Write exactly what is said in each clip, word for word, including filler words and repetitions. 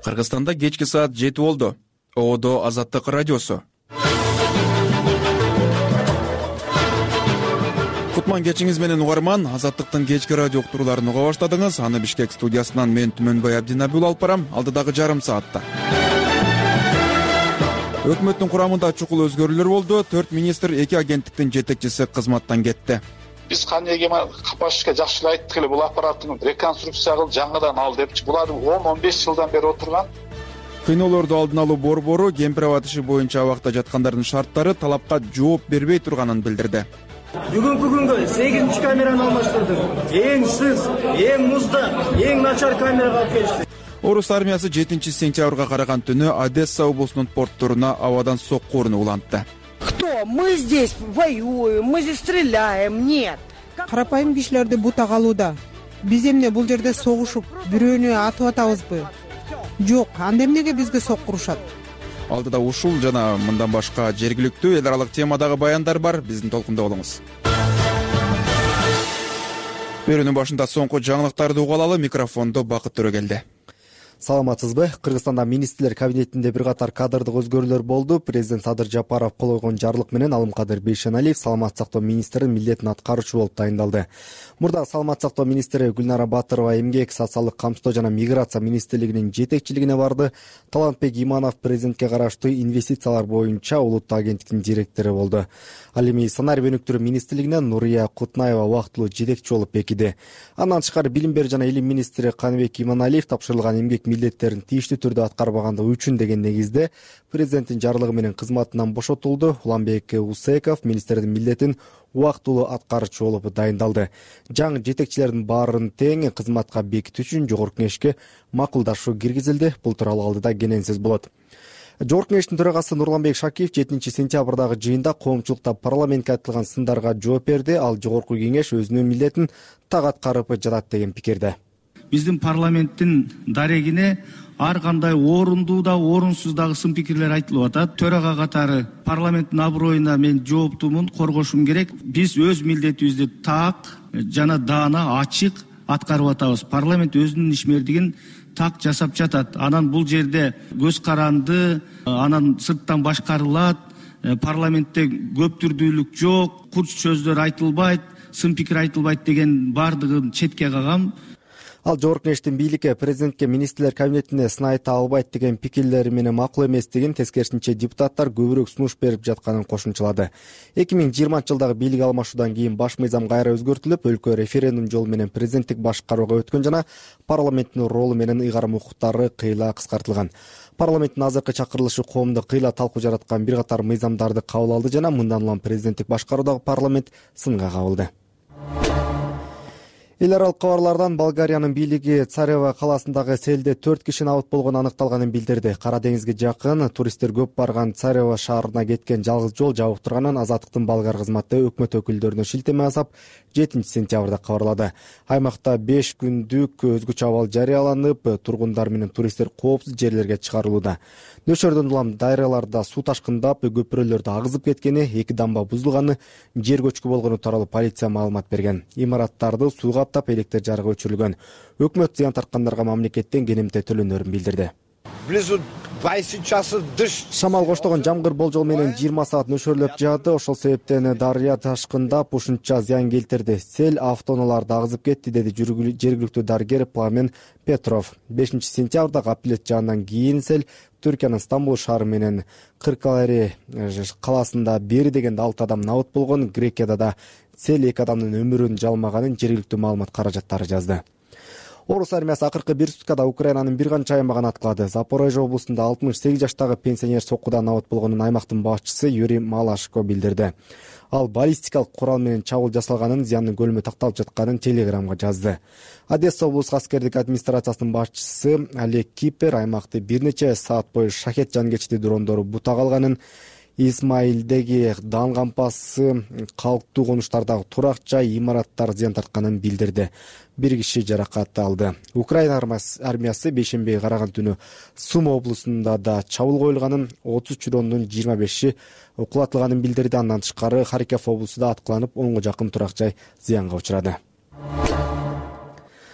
Кыргызстанда кечки саат жети болду. Оодо Азаттык радиосу. Кутман кечиңиз менен угарман. Азаттыктын кечки радио уктурууларын уга баштадыңыз. Аны Бишкек студиясынан мен Түмөнбай Абдинабил алып барам. Алдыдагы жарым саатта. Өкмөттүн курамында чукул өзгөрүүлөр болду. төрт министр, эки агенттиктин жетекчиси кызматтан кетти. Биз кандайге Капашевке жакшы эле айттык эле, бул аппараттын реконструкция кыл, жаңыдан ал депчи. Булар он он беш жылдан бери отурган. Кыйноолорду алдын алуу борбору кемпир аба иши боюнча абакта жаткандардын шарттары талапка жооп бербей турганын билдирди. Бүгүнкү күнгө сегизинчи камераны алмаштырдык. Эң сыз, эң музда, эң начар камерага алып келишти. Орус армиясы жетинчи сентябрга караган түнү Одесса облусунун портторуна абадан сокку урууну улантты. Кто? Мы здесь воюем, мы здесь стреляем, нет. Карапайым кишилерди бута калууда. Биз эмне бул жерде согушуп, бирөөнү атып атабызбы? Жок, анда эмнеге бизге соккурушат? Алдыда ушул жана мындан башка жергиликтүү эл аралык темадагы баяндар бар. Биздин толкунда болуңуз. Берүүнүн башында соңку жаңылыктарды угалалы. Микрофондо Бакыт Төрөгелди. Саламатсызбы? Кыргызстанда министрлер кабинетинде бир катар кадрдык өзгөрүүлөр болду. Президент Садыр Жапаров кол койгон жарлык менен Алымкадыр Бейшеналиев саламаттык сактоо министринин милдетин аткаруучу болуп тайындалды. Мурда саламаттык сактоо министри Гүлнара Батырова эмгек, социалдык камсыздоо жана миграция министрлигинин жетекчилигине барды. Талантбек Иманов президентке караштуу инвестициялар боюнча улуттук агенттиктин директору болду. Ал эми сценарий өнүктүрүү министрлигине Нурия Кутнаева убактылуу жетекчи болуп бекиди. Андан тышкары билим берүү жана илим министри Каныбек Иманалиев тапшырылган эмгек милдеттерин тийиштүү түрдө аткарбагандыгы үчүн деген негизде президенттин жарлыгы менен кызматынан бошотулду. Уланбек Усеков министрдин милдетин убактылуу аткаруучу болуп дайындалды. Жаңы жетекчилердин баарын тең кызматка бекитүү үчүн жогорку кеңешке макулдашуу киргизилди. Бул тууралуу алдыда кенен сөз болот. Жогорку кеңештин төрагасы Нурланбек Шакиев жетинчи сентябрдагы жыйында коомчулукта парламентке айтылган сындарга жооп берди. Ал жогорку кеңеш өзүнүн милдетин так аткарып жатат деген пикирде. Биздин парламенттин дарегине ар кандай орундуу да орунсуз дагы сын пикирлер айтылып атат. Төрага катары парламенттин аброюна мен жооптумун, коргошум керек. Биз өз милдетибизди так жана даана, ачык аткарып атабыз. Парламент өзүнүн ишмердигин так жасап жатат. Анан бул жерде көз каранды, анан сырттан башкарылат, парламентте көптүрдүүлүк жок, курч сөздөр айтылбайт, сын пикир айтылбайт деген бардыгын четке кагам. Ал жогорку кеңештин бийликке президентке министрлер кабинетине сын айта албайт деген пикирлери менен макул эместигин, тескерисинче депутаттар көбүрөөк сунуш берип жатканын кошумчалады. эки миң жыйырманчы жылдагы бийлик алмашуудан кийин баш мыйзам кайра өзгөртүлүп, өлкө референдум жолу менен президенттик башкарууга өткөн жана парламенттин ролу менен ыйгарым укуктары кыйла кыскартылган. Парламенттин азыркы чакырылышы коомдо кыйла талкуу жараткан бир катар мыйзамдарды кабыл алды жана мындан улам президенттик башкаруудагы парламент сынга кабылды. Эл аралык кабарлардан Болгариянын бийлиги Царево калаасындагы селде төрт киши абыт болгону аныкталганын билдирди. Кара деңизге жакын туристтер көп барган Царево шаарына кеткен жалгыз жол жабык турганын Азаттыктын Болгар кызматы өкмөт өкүлдөрүнө шилтеме жасап, жетинчи сентябрда кабарлады. Аймакта беш күндүк өзгөчө абал жарыяланып, тургундар менен туристтер коопсуз жерлерге чыгарылууда. Нөшөрдөн улам дайраларда суу ташкындап, көпүрөлөрдү агызып кеткени, эки дамба бузулганы, жер көчкү болгону тууралуу полиция маалымат берген. Имараттарды сууга таап, электр жарыгы өчүрүлгөн. Өкмөт зыян тарткандарга мамлекеттен кенемте төлөнөрүн билдирди. Шамал коштогон жамгыр болжол менен жыйырма саат нөшөрлөп жаады. Ошол себептен дарыя ташкындап, ушунча зыян келтирди. Сел автоунааларды агызып кетти, деди жергиликтүү дарыгер Пламен Петров. бешинчи сентябрда аппелят жаандан кийин сел Түркиянын Стамбул шаары менен Кыркалари калаасында бери дегенде алты адам абыт болгон. Грекияда да сел эки адамдын өмүрүн жалмаганын жергиликтүү маалымат каражаттары жазды. Орус армиясы акыркы бир суткада Украинанын бир канча аймагын аткылады. Запорожье облусунда алтымыш сегиз жаштагы пенсионер соккудан абыт болгонун аймактын башчысы Юрий Малашко билдирди. Ал баллистикалык курал менен чабуул жасалганын, зыяндын көлөмү такталып жатканын телеграмга жазды. Одесса облустук аскердик администрациясынын башчысы Олег Кипер аймакты бир нече саат бою шахет жангечти дрондору бута калганын, Исмаилдеги дан кампасы, калктуу конуштардагы турак жай, имараттар зыян тартканын билдирди. Бир киши жаракат алды. Украина армиясы бейшембиге караган түнү Сума облусунда да чабуул коюлганын, отуз дрондун жыйырма беши кулатылганын билдирди. Андан тышкары Харьков облусунда аткыланып, онго жакын турак жай зыянга учурады.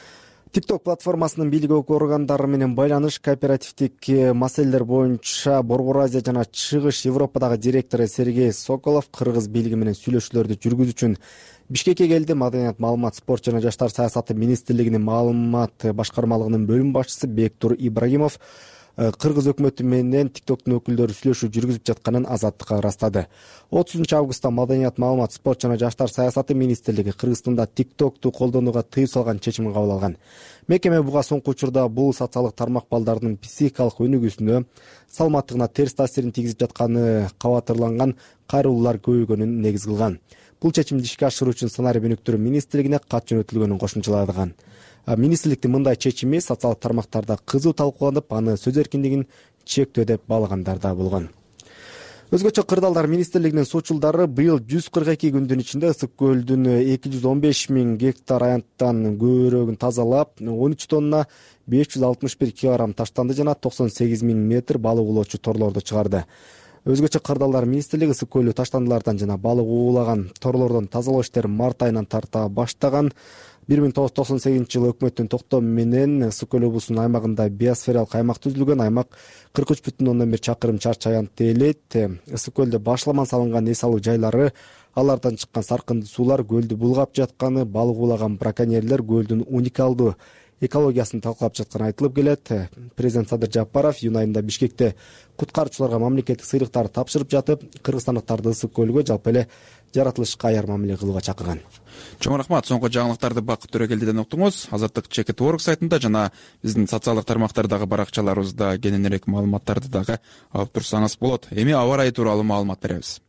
TikTok платформасынын бийлик органдары менен байланыш, кооперативдик маселелер боюнча Борбор Азия жана Чыгыш Европадагы директору Сергей Соколов кыргыз бийлиги менен сүйлөшүүлөрдү жүргүзүү үчүн Бишкекке келди. Маданият, маалымат, спорт жана жаштар саясаты министрлигинин маалымат башкармалыгынын бөлүм башчысы Бектур Ибрагимов кыргыз өкмөтү менен TikToктун өкүлдөрү сүйлөшүү жүргүзүп жатканын Азаттыкка ырастады. отузунчу августта Маданият, маалымат, спорт жана жаштар саясаты министрлиги Кыргызстанда TikToкту колдонууга тыюу салган чечимин кабыл алган. Мекеме буга соңку учурда бул социалдык тармак балдардын психикалык өнүгүүсүнө, саламаттыгына терс таасирин тийгизип жатканы кабатырланган кайрылуулар көбөйгөнүн негиз кылган. Бул чечимди ишке ашыруу үчүн сценарий өнүктүрүү министрлигине кат жөнөтүлгөнүн кошумчалаган. Министрликтин мындай чечими социалдык тармактарда кызуу талкууланып, аны сөз эркиндигин чектөө деп баалагандар да болгон. Өзгөчө Кырдаалдар министрлигинин суучулдары быйыл жүз кырк эки күндүн ичинде Ысык көлдүн эки жүз он беш миң гектар аянттан көбүрөөгүн тазалап, он үч тонна беш жүз алтымыш бир килограмм таштанды жана токсон сегиз миң метр балык уулоочу торлорду чыгарды. Өзгөчө Кырдаалдар министрлиги Ысык көлү таштандылардан жана балык уулаган торлордон тазалоо иштерин март айынан тарта баштаган. бир миң тогуз жүз токсон сегизинчи жылы өкмөттүн токтому менен Ысык көл облусунун аймагында биосфералык аймак түзүлгөн. Аймак кырк үч бүтүн ондон бир чакырым чарчы аянтты ээлейт. Ысык көлдө башламан салынган эс алуу жайлары, алардан чыккан саркынды суулар, көлдү булгап жатканы, балык уулаган браконьерлер көлдүн уникалдуу экологиясын талкуулап жатканы айтылып келет. Президент Садыр Жапаров июнь айында Бишкекте куткаруучуларга мамлекеттик сыйлыктарды тапшырып жатып, кыргызстандыктарды Ысык көлгө жалпы эле жаратылышка аяр мамиле кылууга чакырган. Чоң рахмат. Соңку жаңылыктарды Бакыт Төрөгелдиден уктуңуз. Азаттык чекит точка орг сайтында жана биздин социалдык тармактардагы баракчаларыбызда кененирээк маалыматтарды дагы алып турсаңыз болот. Эми аба ырайы тууралуу маалымат беребиз.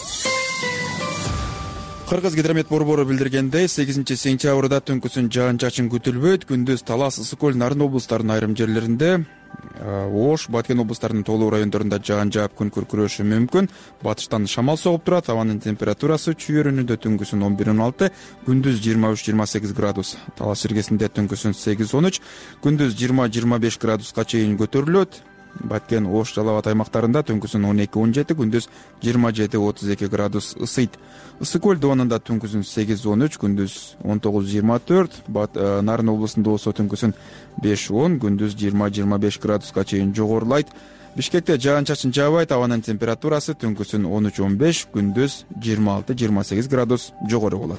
Кыргыз гидромет борбору билдиргендей, сегизинчи сентябрда түнкүсүн жаан-чачын күтүлбөйт. Күндүз Талас, Ысык көл, Нарын облустарынын айрым жерлеринде, Ош, Баткен облустарынын толуу райондорунда жаан жаап күн күркүрөшү мүмкүн. Батыштан шамал согуп турат. Абанын температурасы чүйөрүнүндө түнкүсүн он бир он алты, күндүз жыйырма үч жыйырма сегиз градус. Талас жергесинде түнкүсүн сегиз он үч, күндүз жыйырма жыйырма беш градуска чейин көтөрүлөт. Баткен, Ош, Жалал Абад аймактарында түнкүсүн он эки он жети, күндүз жыйырма жети отуз эки градус ысыйт. Ысык көл доонунда түнкүсүн сегиз он үч, күндүз он тогуз жыйырма төрт, Нарын облусунда болсо түнкүсүн беш он, күндүз жыйырма жыйырма беш градуска чейин жогорулайт. Бишкекте жаан-чачын жаабайт, абанын температурасы түнкүсүн он үч он беш, күндүз жыйырма алты жыйырма сегиз градус жогору болот.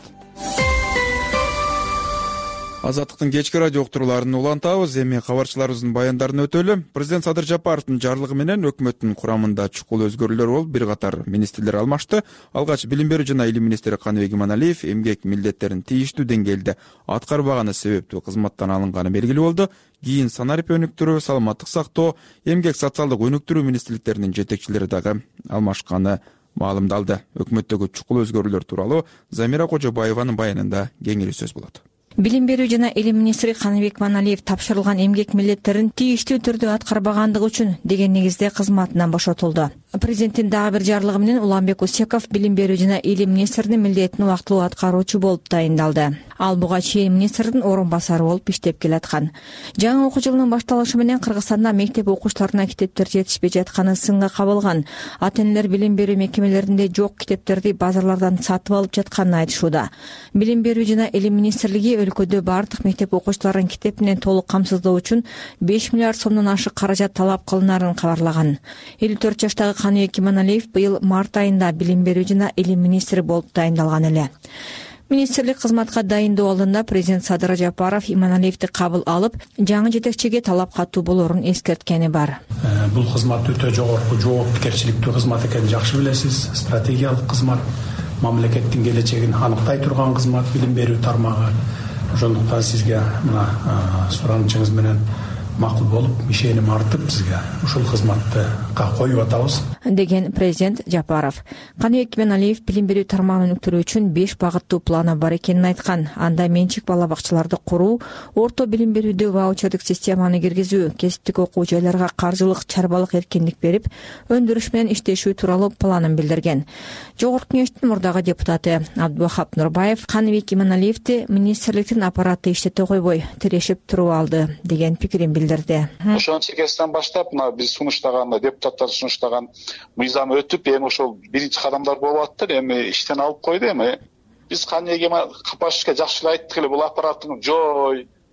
Азаттыктын кечки радио уктурууларын улантабыз. Эми кабарчыларыбыздын баяндарын өтөлү. Президент Садыр Жапаровдун жарлыгы менен өкмөттүн курамында чукул өзгөрүүлөр болуп, бир катар министрлер алмашты. Алгач билим берүү жана илим министри Каныбек Иманалиев эмгек милдеттерин тийиштүү деңгээлде аткарбаганы себептүү кызматтан алынганы белгилүү болду. Кийин санарип өнүктүрүү, саламаттык сактоо, эмгек социалдык өнүктүрүү министрликтеринин жетекчилери дагы алмашканы маалымдалды. Өкмөттөгү чукул өзгөрүүлөр тууралуу Замира Кожобаеванын баянында кеңири сөз болот. Билим берүү жана илим министри Каныбек Иманалиев тапшырылган эмгек милдеттерин тийиштүү түрдө аткарбагандыгы үчүн деген негизде кызматынан бошотулду. Президенттин дагы бир жарлыгы менен Уланбек Усеков билим берүү жана илим министринин милдетин убактылуу аткаруучу болуп тайындалды. Ал буга чейин министрдин орун басары болуп иштеп келаткан. Жаңы окуу жылынын башталышы менен Кыргызстанда мектеп окуучуларына китептер жетишпей жатканы сынга кабылган. Ата-энелер билим берүү мекемелеринде жок китептерди базарлардан сатып алып жатканын айтышууда. Билим берүү жана илим министрлиги өлкөдө бардык мектеп окуучуларын китеп менен толук камсыздоо үчүн беш миллиард сомдон ашык каражат талап кылынарын кабарлаган. элүү төрт жаштагы Каныбек Иманалиев быйыл март айында билим берүү жана илим министри болуп тайындалган эле. Министрлик кызматка дайындоо алдында президент Садыр Жапаров Иманалиевди кабыл алып, жаңы жетекчиге талап катуу болорун эскерткени бар. Бул кызмат өтө жогорку жоопкерчиликтүү кызмат экенин жакшы билесиз. Стратегиялык кызмат, мамлекеттин келечегин аныктай турган кызмат, билим берүү тармагы. Ошондуктан сизге мына суранычыңыз менен макул болуп, ишеним артып сизге ушул кызматты коюп атабыз деген президент Жапаров. Каныбек Иманалиев билим берүү тармагын өнүктүрүү үчүн беш багыттуу планы бар экенин айткан. Анда менчик бала бакчаларды куруу, орто билим берүүдө ваучердик системаны киргизүү, кесиптик окуу жайларга каржылык, чарбалык эркиндик берип, өндүрүш менен иштешүү тууралуу планын билдирген. Жогорку кеңештин мурдагы депутаты Абдубахап Нурбаев Каныбек Иманалиевди министрликтин аппараты иштете койбой, тирешип туруп алды деген пикирин билдирди. Ошонун чекесинен баштап, мына биз сунуштаган, депутаттар сунуштаган мыйзам өтүп, эми ошол биринчи кадамдар болуп аттыр, эми иштен алып койду. Эми биз кандайгы капашка жакшы эле айттык эле, бул аппараттын жой,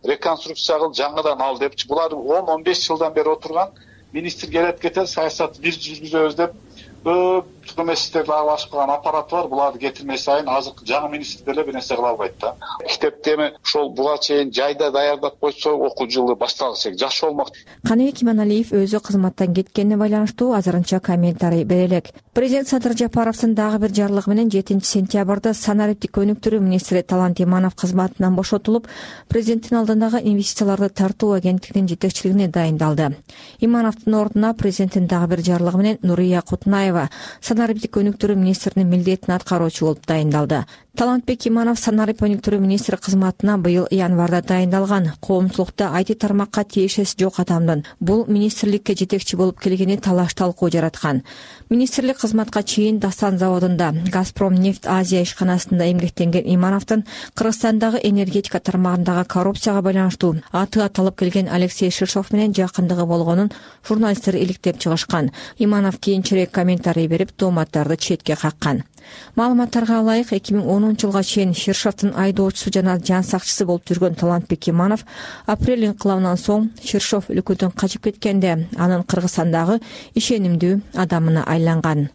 реконструкция кыл, жаңыдан ал депчи. Булар он он беш жылдан бери отурган. Министр келет кетет, саясат биз жүргүзөбүз деп көп эместерди аралашып калган аппарат бар. Буларды кетирмей сайын азыркы жаңы министр деле бир нерсе кыла албайт да. Китепти эми ошол буга чейин жайда даярдап койсо окуу жылы башталышы жакшы болмок. Каныбек Иманалиев өзү кызматтан кеткенине байланыштуу азырынча комментарий бере элек. Президент Садыр Жапаровдун дагы бир жарлыгы менен жетинчи сентябрда санариптик өнүктүрүү министри Талант Иманов кызматынан бошотулуп, президенттин алдындагы инвестицияларды тартуу агенттигинин жетекчилигине дайындалды. Имановдун ордуна президенттин дагы бир жарлыгы менен Нурия Кутунаева санариптик өнүктүрүү министринин милдетин аткаруучу болуп дайындалды. Талантбек Иманов санарип өнүктүрүү министри кызматына быйыл январда дайындалган. Коомчулукта ай ти тармакка тиешеси жок адамдын бул министрликке жетекчи болуп келгени талаш талкуу жараткан. Министрлик кызматка чейин Дастан заводунда Газпром нефть Азия ишканасында эмгектенген Имановдун Кыргызстандагы энергетика тармагындагы коррупцияга байланыштуу аты аталып келген Алексей Шишов менен жакындыгы болгонун журналисттер иликтеп чыгышкан. Иманов кийинчерээк комментарий берип, тооматтарды четке каккан. Маалыматтарга ылайык, эки миң онунчу жылга чейин Ширшовдун айдоочусу жана жан сакчысы болуп жүргөн Талантбек Иманов апрель инкылабынан соң Ширшов өлкөдөн качып кеткенде анын Кыргызстандагы ишенимдүү адамына айланган.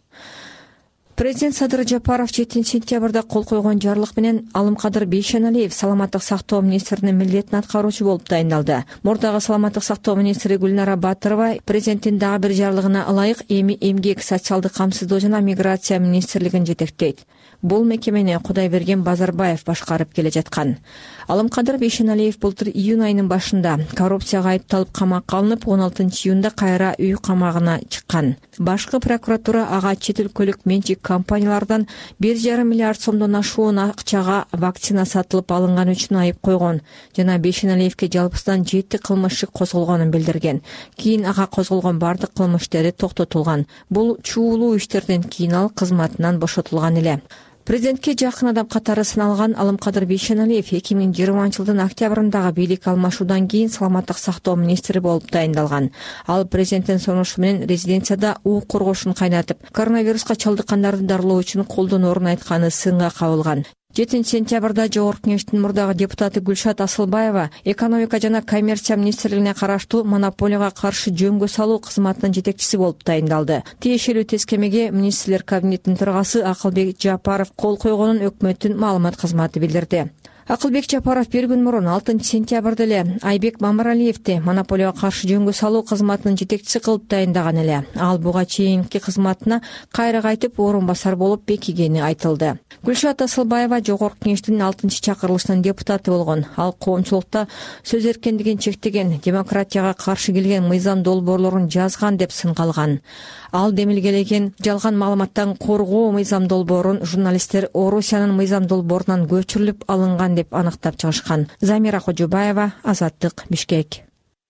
Президент Садыр Жапаров жетинчи сентябрда кол койгон жарлык менен Алымкадыр Бейшеналиев саламаттык сактоо министринин милдетин аткаруучу болуп дайындалды. Мурдагы саламаттык сактоо министри Гүлнара Батырова президенттин дагы бир жарлыгына ылайык эми эмгек, социалдык камсыздоо жана миграция министрлигин жетектейт. Бул мекемени Кудайберген Базарбаев башкарып келе жаткан. Алымкадыр Бейшеналиев былтыр июнь айынын башында коррупцияга айыпталып камакка алынып, он алтынчы июнда кайра үй камагына чыккан. Башкы прокуратура ага чет өлкөлүк менчик компаниялардан бир жарым миллиард сомдон ашуун акчага вакцина сатылып алынган үчүн айып койгон жана Бейшеналиевке жалпысынан жети кылмыш козголгонун билдирген. Кийин ага козголгон бардык кылмыш иштери токтотулган. Бул чуулуу иштерден кийин ал кызматынан бошотулган эле. Президентке жакын адам катары саналган Алымкадыр Бейшеналиев эки миң жыйырманчы жылдын октябрындагы бийлик алмашуудан кийин саламаттык сактоо министри болуп дайындалган. Ал президенттин сунушу менен резиденцияда уу коргошун кайнатып, коронавируска чалдыккандарды дарылоо үчүн колдоноорун айтканы сынга кабылган. жетинчи сентябрда Жогорку Кеңештин мурдагы депутаты Гүлшат Асылбаева экономика жана коммерция министрлигине караштуу монополияга каршы жөнгө салуу кызматынын жетекчиси болуп дайындалды. Тиешелүү тескемеге министрлер кабинетинин төрагасы Акылбек Жапаров кол койгонун өкмөттүн маалымат кызматы билдирди. Акылбек Жапаров бир күн мурун алтынчы сентябрда эле Айбек Мамаралиевди монополияга каршы жөнгө салуу кызматынын жетекчиси кылып дайындаган эле. Ал буга чейинки кызматына кайра кайтып орун басар болуп бекигени айтылды. Гүлшат Асылбаева Жогорку Кеңештин алтынчы чакырылышынын депутаты болгон. Ал коомчулукта сөз эркиндигин чектеген, демократияга каршы келген мыйзам долбоорлорун жазган деп сынгалган. Ал демилгелеген жалган маалыматтан коргоо мыйзам долбоорун журналисттер Орусиянын мыйзам долбоорунан көчүрүлүп алынган деп аныктап чыгышкан. Замира Кожубаева, Азаттык, Бишкек.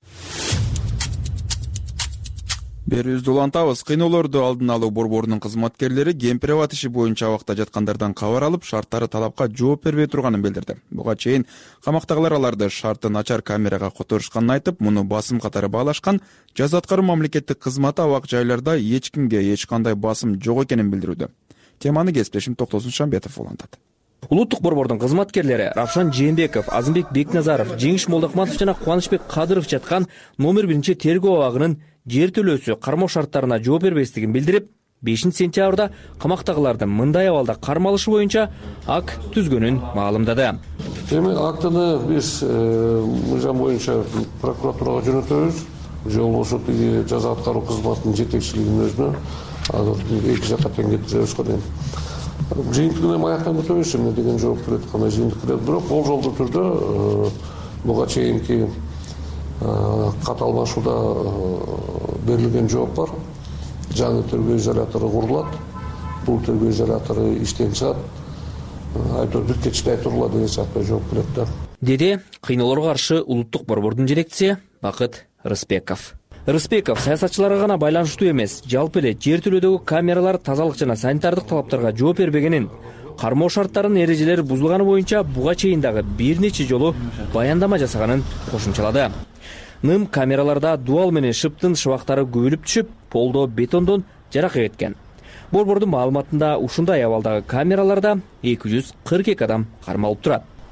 Берүүбүздү улантабыз. Кыйноолорду алдын алуу борборунун кызматкерлери кемпирабад иши боюнча абакта жаткандардан кабар алып, шарттары талапка жооп бербей турганын билдирди. Буга чейин камактагылар аларды шарты начар камерага которушканын айтып, муну басым катары баалашкан. Жаза аткаруу мамлекеттик кызматы абак жайларда эч кимге эч кандай басым жок экенин билдирүүдө. Теманы кесиптешим Токтосун Шамбетов улантат. Улуттук борбордун кызматкерлери Равшан Жээнбеков, Азымбек Бекназаров, Жеңиш Молдокматов жана Кубанычбек Кадыров жаткан номер биринчи тергөө абагынын жер төлөөсү кармоо шарттарына жооп бербестигин билдирип, бешинчи сентябрда камактагылардын мындай абалда кармалышы боюнча акт түзгөнүн маалымдады. Эми актыны биз мыйзам боюнча прокуратурага жөнөтөбүз. Же болбосо тиги жаза аткаруу кызматынын жетекчилигинин өзүнө азыр эки жакка тең кетиребиз го дейм. Жыйынтыгын эми аяктан күтөбүз, эмне деген жооп берет, кандай жыйынтык берет. Бирок болжолдуу түрдө буга чейинки кат алмашууда берилген жооп бар. Жаңы тергөө изолятору курулат. Бул тергөө изолятору иштен чыгат. Айтор бир кечте айтылат деген сыяктуу жооп берет да. Деди кыйноолорго каршы улуттук борбордун жетекчиси Бакыт Рыспеков. Рыспеков саясатчыларга гана байланыштуу эмес, жалпы эле жер төлөөдөгү камералар тазалык жана санитардык талаптарга жооп бербегенин, кармоо шарттарынын эрежелери бузулганы боюнча буга чейин дагы бир нече жолу баяндама жасаганын кошумчалады. Ным камераларда дуал менен шыптын шыбактары көбүлүп түшүп, полдо бетондон жарака кеткен. Борбордун маалыматында ушундай абалдагы камераларда эки жүз кырк эки адам кармалып турат.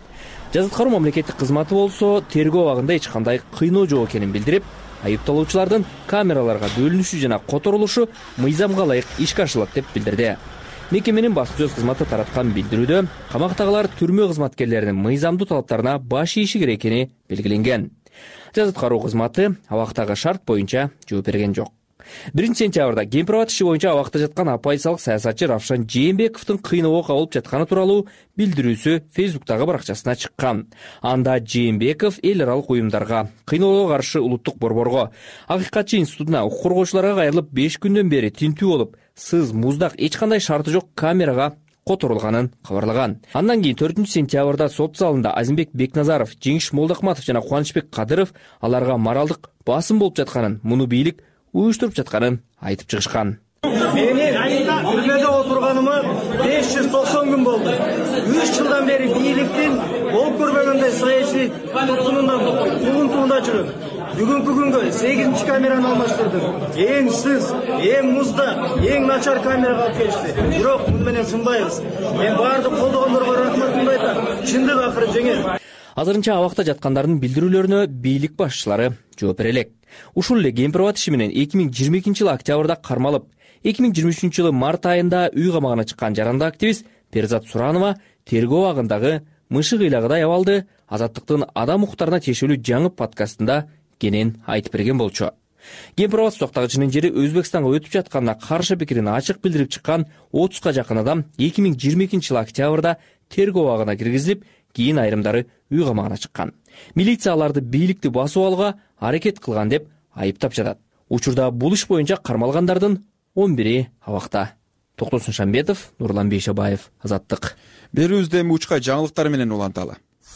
Жазаткаруу мамлекеттик кызматы болсо тергөө абагында эч кандай кыйноо жок экенин билдирип, айыпталуучулардын камераларга бөлүнүшү жана которулушу мыйзамга ылайык ишке ашырылат деп билдирди. Мекеменин баспасөз кызматы тараткан билдирүүдө камактагылар түрмө кызматкерлеринин мыйзамдуу талаптарына баш ийиши керек экени белгиленген. Жазаткаруу кызматы абактагы шарт боюнча жооп берген жок. биринчи сентябрда Кемпир-Абад иши боюнча абакта жаткан оппозициялык саясатчы Равшан Жээнбековдун кыйноого кабылып жатканы тууралуу билдирүүсү Фейсбуктагы баракчасына чыккан. Анда Жээнбеков эл аралык уюмдарга, кыйноого каршы улуттук борборго, Акыйкатчы институтуна, укук коргоочуларга кайрылып беш күндөн бери тинтүү болуп, сыз, муздак эч кандай шарты жок камерага которулганын кабарлаган. Андан кийин төртүнчү сентябрда сот залында Азимбек Бекназаров, Жеңиш Молдохматов жана Кубанычбек Кадыров аларга моралдык басым болуп жатканын, муну бийлик уюштуруп жатканын айтып чыгышкан. Мени түрмөдө отурганыма беш жүз токсон күн болду. үч жылдан бери бийликтин болуп көрбөгөндөй саясий туткунунан тугунтуунда жүрөм. Бүгүнкү күнгө сегизинчи камераны алмаштырдым. Эң сыз, эң музда, эң начар камерага алып келишти. Бирок муну менен сынбайбыз. Мен баардык колдогондорго рахматымды айтам. Чындык акыры жеңет. Азырынча абакта жаткандардын билдирүүлөрүнө бийлик башчылары жооп бере элек. Ушул эле Кемпир-Абад иши менен эки миң жыйырма экинчи жылы октябрда кармалып, эки миң жыйырма үчүнчү жылы март айында үй камагына чыккан жаранды активист Перзат Суранова тергөө абагындагы мышык ыйлагыдай абалды Азаттыктын адам укуктарына тиешелүү жаңы подкастында кенен айтып берген болчу. Кемпир-Абад соктогучунун жери Өзбекстанга өтүп жатканына каршы пикирин ачык билдирип чыккан отузга жакын адам эки миң жыйырма экинчи жылы октябрда тергөө абагына киргизилип, кийин айрымдары үй камагына чыккан. Милиция аларды бийликти басып алууга аракет кылган деп айыптап жатат. Учурда бул иш боюнча кармалгандардын он бири абакта. Токтосун Шамбетов, Нурлан Бейшебаев, Азаттык. Берүүбүздө эми учка жаңылыктар менен уланталы.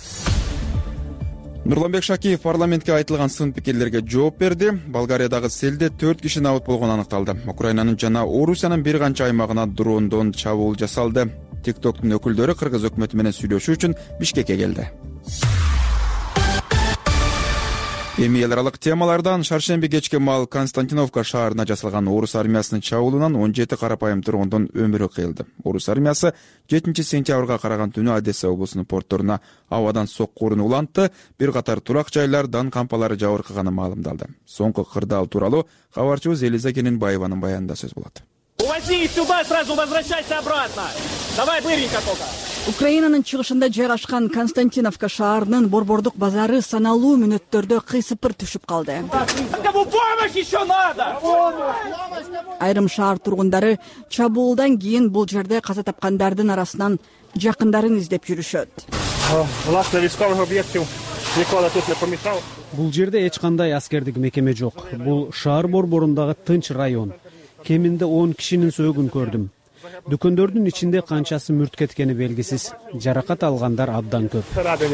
Нурланбек Шакиев парламентке айтылган сын пикирлерге жооп берди. Болгариядагы селде төрт киши набыт болгону аныкталды. Украинанын жана Орусиянын бир канча аймагына дрондон чабуул жасалды. TikTok'тун өкүлдөрү Кыргыз өкмөтү менен сүйлөшүү үчүн Бишкекке келди. Эми эл аралык темалардан шаршемби кечке маал Константиновка шаарына жасалган орус армиясынын чабуулунан он жети карапайым тургундун өмүрү кыйылды. Орус армиясы жетинчи сентябрга караган түнү Одесса облусунун портторуна абадан соккуурун улантты. Бир катар турак жайлар, дан кампалары жабыркаганы маалымдалды. Соңку кырдаал тууралуу кабарчыбыз Элиза Кененбаеванын баянында сөз болот. Увози их сюда, сразу возвращайся обратно. Давай быренько только. Украинанын чыгышында жайгашкан Константиновка шаарынын борбордук базары саналуу мүнөттөрдө кыйсыпыр түшүп калды. Кому помощь еще надо? Айрым шаар тургундары чабуулдан кийин бул жерде каза тапкандардын арасынан жакындарын издеп жүрүшөт. Бул жерде эч кандай аскердик мекеме жок. Бул шаар борборундагы тынч район. Кеминде он кишинин сөөгүн көрдүм. Дүкөндөрдүн ичинде канчасы мүрт кеткени белгисиз. Жаракат алгандар абдан көп.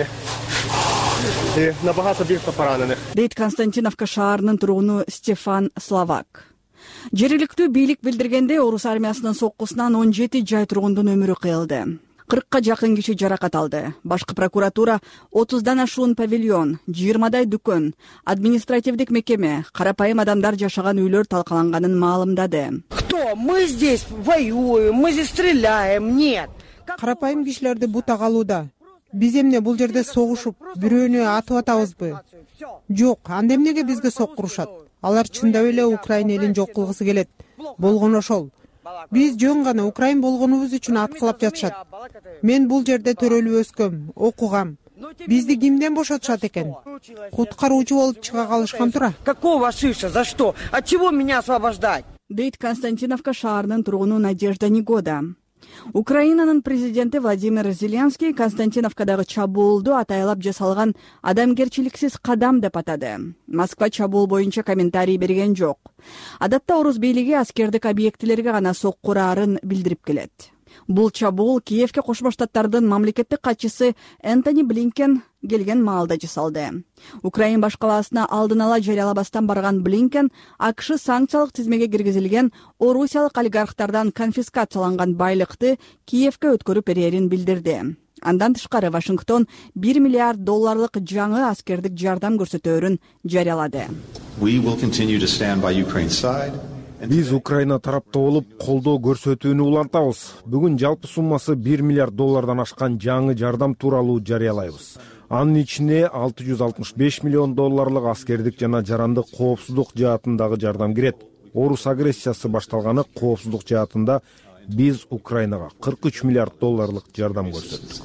Дейт Константиновка шаарынын тургуну Стефан Словак. Жергиликтүү бийлик билдиргенде орус армиясынын соккусунан он жети жай тургундун өмүрү кыйылды. кыркка жакын киши жаракат алды. Башкы прокуратура отуздан ашуун павильон, жыйырмадай дүкөн, административдик мекеме, карапайым адамдар жашаган үйлөр талкаланганын маалымдады. Кто? Мы здесь воюем, мы здесь стреляем, нет. Карапайым кишилерди бута калууда. Биз эмне бул жерде согушуп, бирөөнү атып атабызбы? Жок, анда эмнеге бизге соккурушат? Алар чындап эле Украина элин жок кылгысы келет. Болгону ошол. Биз жөн гана Украин болгонубуз үчүн аткылап жатышат. Мен бул жерде төрөлүп өскөм, окугам. Бизди кимден бошотушат экен? Куткаруучу болуп чыга калышкан тура. Какого шиша? За что? От чего меня освобождать? Дейт Константиновка шаарынын тургуну Надежда Негода. Украинанын президенти Владимир Зеленский Константиновкадагы чабуулду атайлап жасалган адамгерчиликсиз кадам деп атады. Москва чабуул боюнча комментарий берген жок. Адатта орус бийлиги аскердик объектилерге гана соккураарын билдирип келет. Бул чабуул Киевке Кошмо Штаттардын мамлекеттик катчысы Энтони Блинкен келген маалда жасалды. Украин баш калаасына алдын ала жарыялабастан барган Блинкен АКШ санкциялык тизмеге киргизилген орусиялык олигархтардан конфискацияланган байлыкты Киевке өткөрүп берерин билдирди. Андан тышкары Вашингтон бир миллиард долларлык жаңы аскердик жардам көрсөтөөрүн жарыялады. We will continue to stand by Ukraine's side Биз Украина тарапта болуп колдоо көрсөтүүнү улантабыз. Бүгүн жалпы суммасы бир миллиард доллардан ашкан жаңы жардам тууралуу жарыялайбыз. Анын ичине алты жүз алтымыш беш миллион долларлык аскердик жана жарандык коопсуздук жаатындагы жардам кирет. Орус агрессиясы башталганы коопсуздук жаатында биз Украинага кырк үч миллиард долларлык жардам көрсөттүк.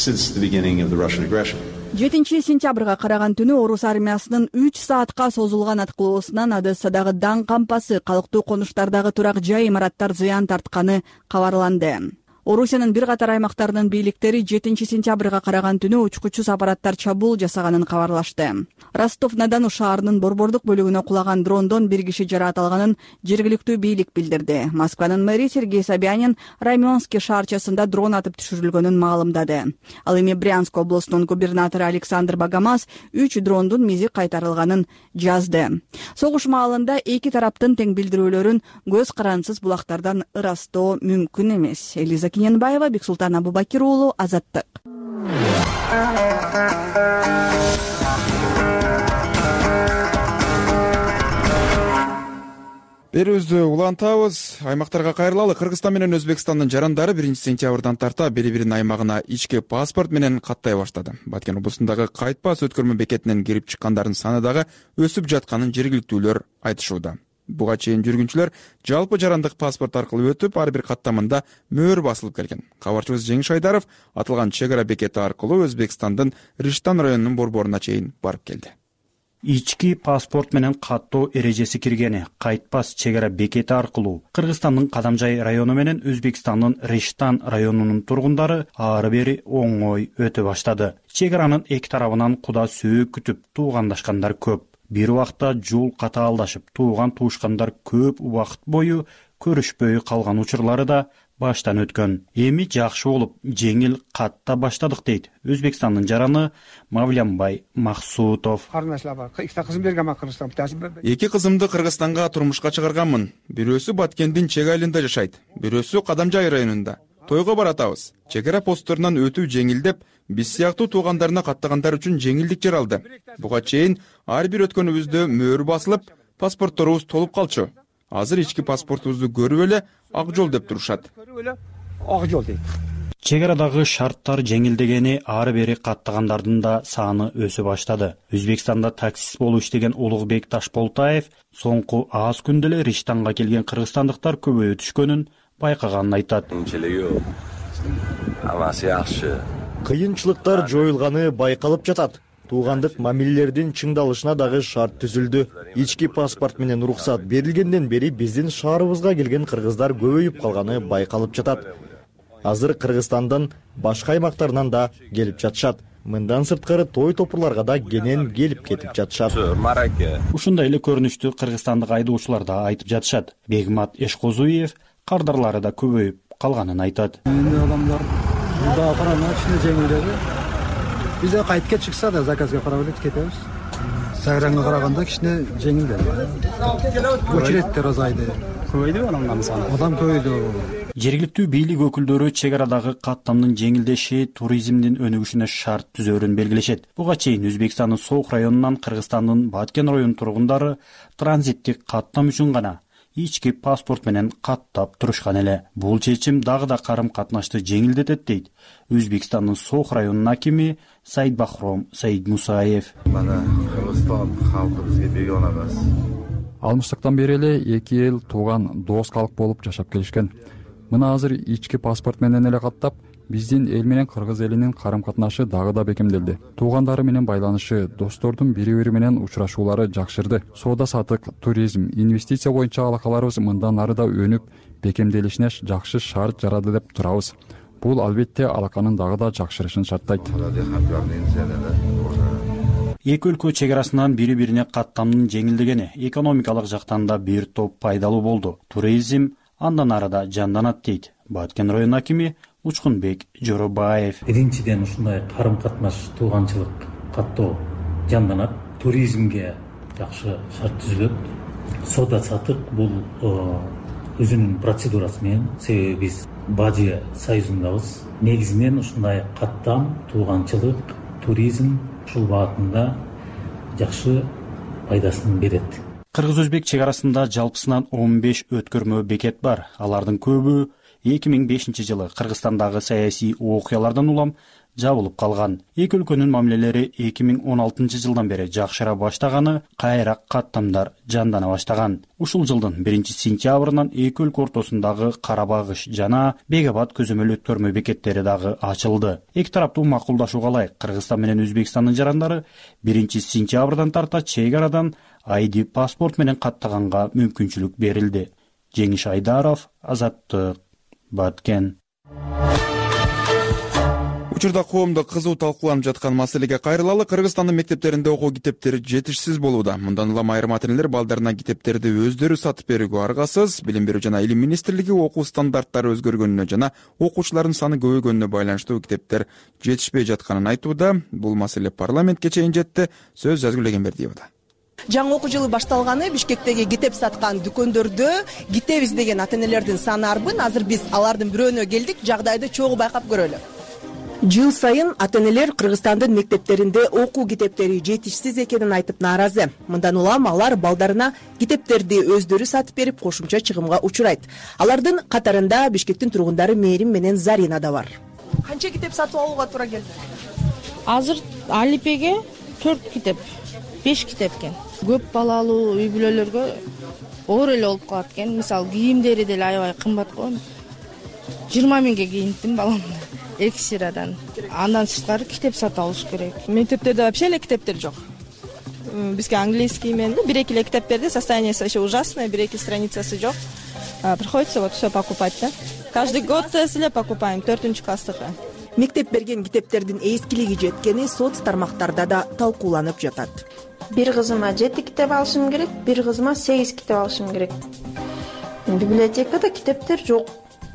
жетинчи сентябрга караган түнү орус армиясынын үч саатка созулган аткылоосунан Одессадагы Дан кампасы калктуу конуштардагы турак жай имараттар зыян тартканы кабарланды. Орусиянын бир катар аймактарынын бийликтери жетинчи сентябрга караган түнү учкучсуз аппараттар чабуул жасаганын кабарлашты. Ростов-на-Дону шаарынын борбордук бөлүгүнө кулаган дрондон бир киши жаракат алганын жергиликтүү бийлик билдирди. Москванын мэри Сергей Собянин Раменский шаарчасында дрон атып түшүрүлгөнүн маалымдады. Ал эми Брянск облусунун губернатору Александр Богомаз үч дрондун мизи кайтарылганын жазды. Согуш маалында эки тараптын тең билдирүүлөрүн көз карансыз булактардан ырастоо мүмкүн эмес. Элиза Кененбаева, Бексултан Абубакир уулу, Азаттык. Берүүбүздү улантабыз. Аймактарга кайрылалы. Кыргызстан менен Өзбекстандын жарандары биринчи сентябрдан тарта бири биринин аймагына ички паспорт менен каттай баштады. Баткен облусундагы кайтпас өткөрмө бекетинен кирип чыккандардын саны дагы өсүп жатканын жергиликтүүлөр айтышууда. Буга чейин жүргүнчүлөр жалпы жарандык паспорт аркылуу өтүп, ар бир каттамында мөөр басылып келген. Кабарчыбыз Жеңиш Айдаров атылган чек ара бекети аркылуу Өзбекстандын Риштан районунун борборуна чейин барып келди. Ички паспорт менен каттоо эрежеси киргени кайтпас чек ара бекети аркылуу Кыргызстандын Кадамжай району менен Өзбекстандын Риштан районунун тургундары ары бери оңой өтө баштады. Чек аранын эки тарабынан куда сөөк күтүп туугандашкандар көп. Бир убакта жол катаалдашып, тууган туушкандар көп убакыт бою көрүшпөй калган учурлары да баштан өткөн. Эми жакшы болуп, жеңил катта баштадык дейт Өзбекстандын жараны Мавлянбай Максутов. Эки кызымды Кыргызстанга турмушка чыгарганмын. Бирөөсү Баткендин чек айылында жашайт, бирөөсү Кадамжай районунда. Тойго баратабыз. Чек ара постторунан өтүү жеңилдеп, биз сыяктуу туугандарына каттагандар үчүн жеңилдик жаралды. Буга чейин ар бир өткөнүбүздө мөөр басылып, паспортторубуз толуп калчу. Азыр ички паспортубузду көрүп эле ак жол деп турушат. Ак жол дейт. Чек арадагы шарттар жеңилдегени ары бери каттагандардын да саны өсө баштады. Өзбекстанда таксист болуп иштеген Улугбек Ташполтаев соңку аз күндө эле Риштанга келген кыргызстандыктар көбөйө түшкөнүн байкаганын айтат. Кыйынчылыктар жоюлганы байкалып жатат. Туугандык мамилелердин чыңдалышына дагы шарт түзүлдү. Ички паспорт менен уруксат берилгенден бери биздин шаарыбызга келген кыргыздар көбөйүп калганы байкалып жатат. Азыр Кыргызстандын башка аймактарынан да келип жатышат. Мындан сырткары той топурларга да кенен келип кетип жатышат. Ушундай эле көрүнүштү кыргызстандык айдоочулар да айтып жатышат. Бегмат Эшкозуев кардарлары да көбөйүп калганын айтат. Эми адамдар мында карана ичине жеңилдеди. Бизде кайтып чыкса да заказга карап эле кетебиз. Сайранга караганда кичине жеңилдеди. Очередтер азайды. Көбөйдү адамдардын саны. Адам көбөйдү. Жергиликтүү бийлик өкүлдөрү чек арадагы каттамдын жеңилдеши туризмдин өнүгүшүнө шарт түзөөрүн белгилешет. Буга чейин Өзбекстандын Соок районунан Кыргызстандын Баткен районунун тургундары транзиттик каттам үчүн гана ички паспорт менен каттап турушкан эле. Бул чечим дагы да карым катнашты жеңилдетет дейт Өзбекстандын Соок районунун акими Сайдбахром Сайдмусаев. Мана Кыргызстан халкы бизге бегона эмес. Алмыштыктан бери эле эки эл тууган дос калк болуп жашап келишкен. Мына азыр ички паспорт менен эле каттап, биздин эл менен кыргыз элинин карым катнашы дагы да бекемделди. Туугандары менен байланышы, достордун бири-бири менен учурашуулары жакшырды. Соода сатык, туризм, инвестиция боюнча алакаларыбыз мындан ары да өнүп, бекемделишине жакшы шарт жарады деп турабыз. Бул албетте алаканын дагы да жакшырышын шарттайт. Эки өлкө чек арасынан бири-бирине каттамдын жеңилдегени экономикалык жактан да бир топ пайдалуу болду. Туризм андан ары да жанданат дейт Баткен районунун акими Учкунбек Жоробаев. Биринчиден ушундай карым катнаш, тууганчылык каттоо жанданат. Туризмге жакшы шарт түзүлөт. Соода сатык бул өзүнүн процедурасы менен, себеби биз Бажы союзундабыз. Негизинен ушундай каттам, тууганчылык, туризм ушул багытында жакшы пайдасын берет. кыргыз өзбек чек арасында жалпысынан он беш өткөрмө бекет бар. Алардын көбү эки миң бешинчи жылы Кыргызстандагы саясий окуялардан улам жабылып калган. Эки өлкөнүн мамилелери эки миң он алтынчы жылдан бери жакшыра баштаганы, кайра каттамдар жандана баштаган. Ушул жылдын биринчи сентябрынан эки өлкө ортосундагы Карабагыш жана Бегабад көзөмөл өткөрмө бекеттери дагы ачылды. Эки тараптуу макулдашууга ылайык Кыргызстан менен Өзбекстандын жарандары биринчи сентябрдан тарта чек арадан ай ди паспорт менен каттаганга мүмкүнчүлүк берилди. Жеңиш Айдаров, Азаттык, Баткен. Учурда коомдо кызуу талкууланып жаткан маселеге кайрылалы. Кыргызстандын мектептеринде окуу китептери жетишсиз болууда. Мындан улам айрым ата-энелер балдарына китептерди өздөрү сатып берүүгө аргасыз. Билим берүү жана илим министрлиги окуу стандарттары өзгөргөнүнө жана окуучулардын саны көбөйгөнүнө байланыштуу китептер жетишпей жатканын айтууда. Бул маселе парламентке чейин жетти. Сөз Жазгүл Эгембердиева. Жаңы окуу жылы башталганы Бишкектеги китеп саткан дүкөндөрдө китеп издеген ата-энелердин саны арбын. Азыр биз алардын бирөөнө келдик, жагдайды чогуу байкап көрөлү. Жыл сайын ата-энелер Кыргызстандын мектептеринде окуу китептери жетишсиз экенин айтып нааразы. Мындан улам алар балдарына китептерди өздөрү сатып берип, кошумча чыгымга учурайт. Алардын катарында Бишкектин тургундары Мээрим менен Зарина да бар. Канча китеп сатып алууга туура келди? Азыр алипеге төрт китеп, беш китеп экен. Көп балалуу үй бүлөлөргө оор эле болуп калат экен. Мисалы, кийимдери деле аябай кымбат го. жыйырма миңге кийинттим баламды. Эки сырадан. Андан сырткары китеп сатып алыш керек. Мектептерде вообще эле китептер жок. Бизге английский менен бир-эки эле китеп берди, состояниеси вообще ужасное, бир-эки страницасы жок. Приходится вот все покупать, да? Каждый год эле покупаем, төртүнчү класстыкы. Мектеп берген китептердин эскилиги жеткени соц тармактарда да талкууланып жатат. Бир кызыма жети китеп алышым керек, бир кызыма сегиз китеп алышым керек. Библиотекада китептер жок.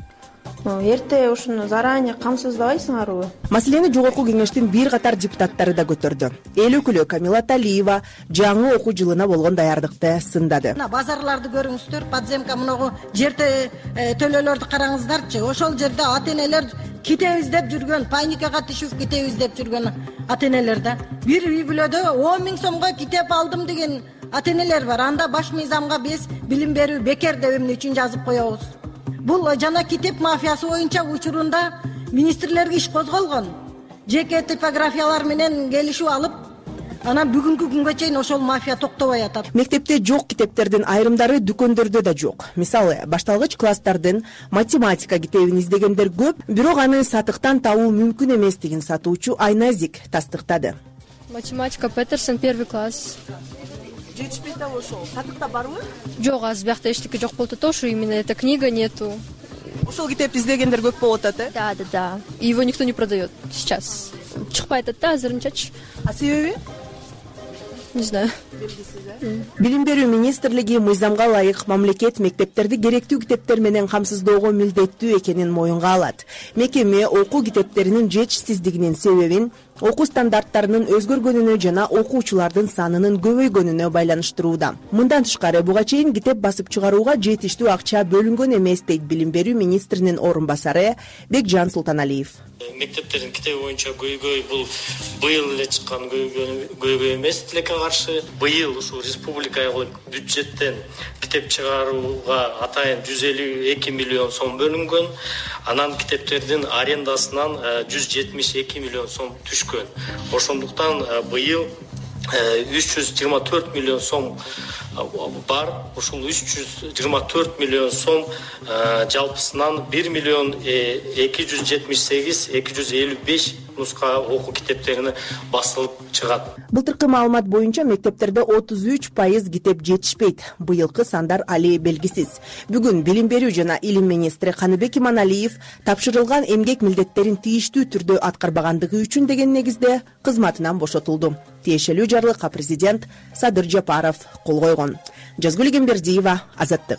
Эрте ушуну заранее камсыздабайсыңарбы? Маселени жогорку кеңештин бир катар депутаттары да көтөрдү. Эл өкүлү Камила Талиева жаңы окуу жылына болгон даярдыкты сындады. Базарларды көрүңүздөр, подземка мынагу жерде төлөлөрдү караңыздарчы. Ошол жерде ата-энелер китеп издеп жүргөн, паникага түшүп китеп издеп жүргөн ата-энелер да. Бир үй бүлөдө он миң сомго китеп алдым деген ата-энелер бар. Анда баш мыйзамга биз билим берүү бекер деп эмне үчүн жазып коебуз? Бул жана китеп мафиясы боюнча учурунда министрлерге иш козголгон. Жеке типографиялар менен келишип алып, анан бүгүнкү күнгө чейин ошол мафия токтобой атат. Мектепте жок китептердин айрымдары дүкөндөрдө да жок. Мисалы, башталгыч класстардын математика китебин издегендер көп, бирок аны сатыктан табуу мүмкүн эмес деген сатуучу Айназик тастыктады. Математика Петерсон первый класс. Жетишпейт да ошол. Сатыкта барбы? Жок, азыр биякта эчтеке жок болуп атат, ошо именно эта книга нету. Ошол китепти издегендер көп болуп атат, э? Да, да, да. Его никто не продает сейчас. Чыкпай атат да азырынчачы. А себеби? Не знаю. Билим берүү министрлиги мыйзамга ылайык мамлекет мектептерди керектүү китептер менен камсыздоого милдеттүү экенин моюнга алат. Мекеме окуу китептеринин жетишсиздигинин себебин окуу стандарттарынын өзгөргөнүнө жана окуучулардын санынын көбөйгөнүнө байланыштырууда. Мындан тышкары буга чейин китеп басып чыгарууга жетиштүү акча бөлүнгөн эмес дейт билим берүү министринин орун басары Бекжан Султаналиев. Мектептердин китеби боюнча көйгөй бул быйыл эле чыккан көйгөй эмес, тилекке каршы. Быйыл ушул республикалык бюджеттен китеп чыгарууга атайын жүз элүү эки миллион сом бөлүнгөн. Анан китептердин арендасынан жүз жетимиш эки миллион сом түшкөн. Ошондуктан быйыл үч жүз жыйырма төрт миллион сом бар. Ушул үч жүз жыйырма төрт миллион сом жалпысынан бир миллион эки жүз жетимиш сегиз эки жүз элүү беш нуска окуу китептерине басылып чыгат. Былтыркы маалымат боюнча мектептерде отуз үч пайыз китеп жетишпейт. Быйылкы сандар али белгисиз. Бүгүн билим берүү жана илим министри Каныбек Иманалиев тапшырылган эмгек милдеттерин тийиштүү түрдө аткарбагандыгы үчүн деген негизде кызматынан бошотулду. Тиешелүү жарлыкка президент Садыр Жапаров кол койгон. Жазгүл Эгембердиева, Азаттык.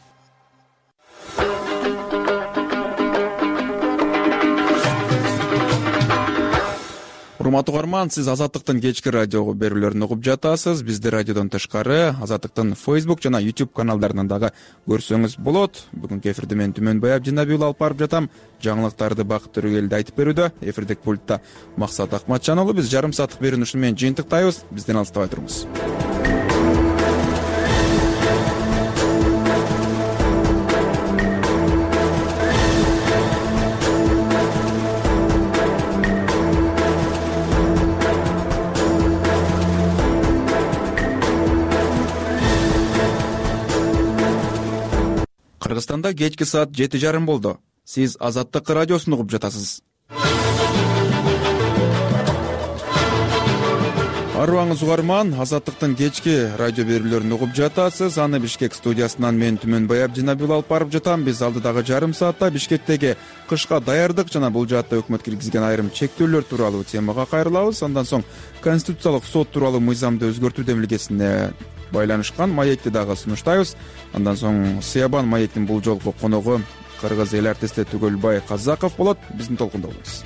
Урматтуу угарман, сиз Азаттыктын кечки радиого берүүлөрүн угуп жатасыз. Бизди радиодон тышкары Азаттыктын Facebook жана YouTube каналдарынан дагы көрсөңүз болот. Бүгүнкү эфирди мен Түмөнбай Абдинабиул алып барып жатам. Жаңылыктарды Бакыт Төрөгелди айтып берүүдө. Эфирдик пультта Максат Акматжан уулу. Биз жарым сааттык берүүнү ушуну менен жыйынтыктайбыз. Бизден алыстабай туруңуз. Кыргызстанда кечки саат жети жарым болду. Сиз Азаттык радиосун угуп жатасыз. Арыбаңыз угарман, Азаттыктын кечки радио берүүлөрүн угуп жатасыз. Аны Бишкек студиясынан мен Түмөнбай Абдинабил алып барып жатам. Биз алдыдагы жарым саатта Бишкектеги кышка даярдык жана бул жаатта өкмөт киргизген айрым чектөөлөр тууралуу темага кайрылабыз. Андан соң Конституциялык сот тууралуу мыйзамды өзгөртүү демилгесине байланышкан маекти дагы сунуштайбыз. Андан соң Сыябан маектин бул жолку коногу кыргыз эл артисти Түгөлбай Казаков болот. Биздин толкунда болобуз.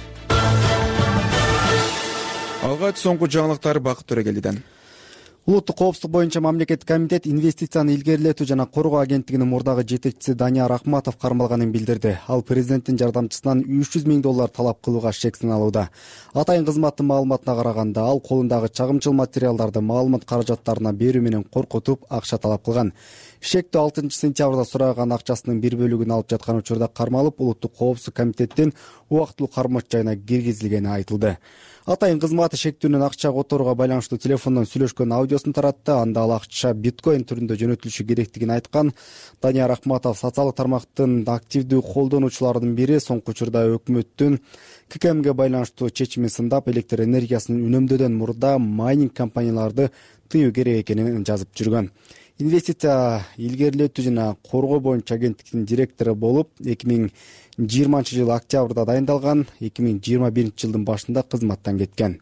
Алгач соңку жаңылыктар Бакыт Төрөгелиден. Улуттук коопсуздук боюнча мамлекеттик комитет инвестицияны илгерилетүү жана коргоо агенттигинин мурдагы жетекчиси Данияр Акматов кармалганын билдирди. Ал президенттин жардамчысынан үч жүз миң доллар талап кылууга шек саналууда. Атайын кызматтын маалыматына караганда, ал колундагы чагымчыл материалдарды маалымат каражаттарына берүү менен коркутуп акча талап кылган. Шектүү алтынчы сентябрда сураган акчасынын бир бөлүгүн алып жаткан учурда кармалып, улуттук коопсуздук комитеттин убактылуу кармоочу жайына киргизилгени айтылды. Атайын кызматы шектүүнүн акча которууга байланыштуу телефондон сүйлөшкөн аудиосун таратты. Анда ал акча биткоин түрүндө жөнөтүлүшү керектигин айткан. Данияр Акматов социалдык тармактын активдүү колдонуучуларынын бири соңку учурда өкмөттүн К К Мге байланыштуу чечимин сындап, электр энергиясын үнөмдөөдөн мурда майнинг компанияларды тыюу керек экенин жазып жүргөн. Инвестиция илгерилетүү жана коргоо боюнча агенттиктин директору болуп эки миң жыйырманчы жылы октябрда дайындалган, эки миң жыйырма биринчи жылдын башында кызматтан кеткен.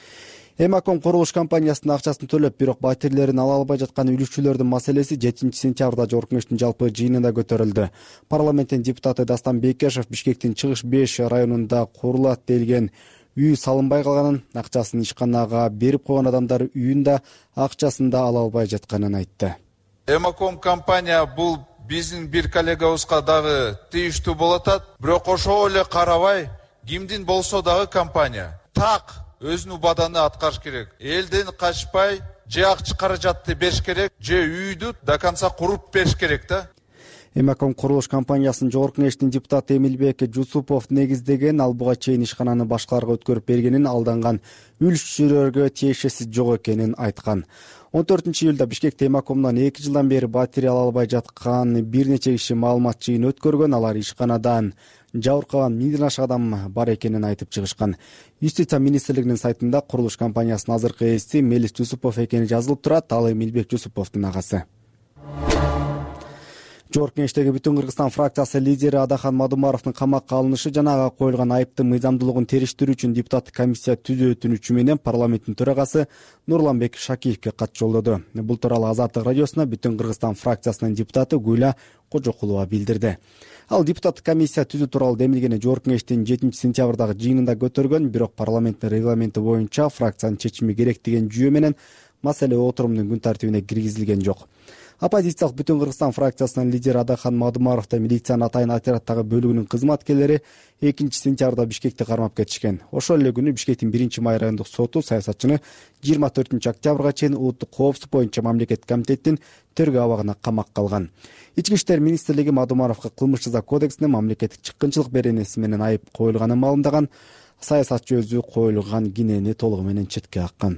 Эмаком курулуш компаниясынын акчасын төлөп, бирок батирлерин ала албай жаткан үлүшчүлөрдүн маселеси жетинчи сентябрда Жогорку Кеңештин жалпы жыйынында көтөрүлдү. Парламенттин депутаты Дастан Бекешев Бишкектин Чыгыш беш районунда курулат делген үй салынбай калганын, акчасын ишканага берип койгон адамдар үйүн да акчасын да ала албай жатканын айтты. Эмаком компания бул биздин бир коллегабызга дагы тийиштүү болот атат, бирок ошол эле карабай, кимдин болсо дагы компания так өзүнүн убаданы аткарыш керек. Элден качпай, же акча каражатты бериш керек, же үйдү до конца куруп бериш керек да. Эмаком курулуш компаниясынын Жогорку Кеңештин депутаты Эмилбек Жусупов негиздеген, ал буга чейин ишкананы башкаларга өткөрүп бергенин, алданган үлүшчүлөргө тиешеси жок экенин айткан. он төртүнчү июлда Бишкекте Эмакомдон эки жылдан бери батир ала албай жаткан бир нече киши маалымат жыйын өткөргөн. Алар ишканадан жабыркаган миңден ашык адам бар экенин айтып чыгышкан. Юстиция министрлигинин сайтында курулуш компаниясынын азыркы ээси Мелис Жусупов экени жазылып турат. Ал Эмилбек Жусуповдун агасы. Жогорку Кеңештеги Бүтүн Кыргызстан фракциясы лидери Адахан Мадумаровдун камакка алынышы жана ага коюлган айыптын мыйзамдуулугун териштирүү үчүн депутаттык комиссия түзүү өтүнүчү менен парламенттин төрагасы Нурланбек Шакиевке кат жолдоду. Бул тууралуу Азаттык радиосуна Бүтүн Кыргызстан фракциясынын депутаты Гүлә Кожокулова билдирди. Ал депутаттык комиссия түзүү тууралуу демилгени Жогорку Кеңештин жетинчи сентябрдагы жыйынында көтөргөн, бирок парламенттин регламенти боюнча фракциянын чечими керек деген жүйө менен маселе отурумдун күн тартибине киргизилген жок. Оппозициялык Бүтүн Кыргызстан фракциясынын лидери Адахан Мадумаров да милициянын атайын отряддагы бөлүгүнүн кызматкерлери экинчи сентябрда Бишкекти кармап кетишкен. Ошол эле күнү Бишкектин биринчи май райондук соту саясатчыны жыйырма төртүнчү октябрга чейин улуттук коопсуздук боюнча мамлекеттик комитеттин тергөө абагына камакка алган. Ички иштер министрлиги Мадумаровго кылмыш жаза кодексине мамлекеттик чыккынчылык беренеси менен айып коюлганын маалымдаган. Саясатчы өзү коюлган кинени толугу менен четке каккан.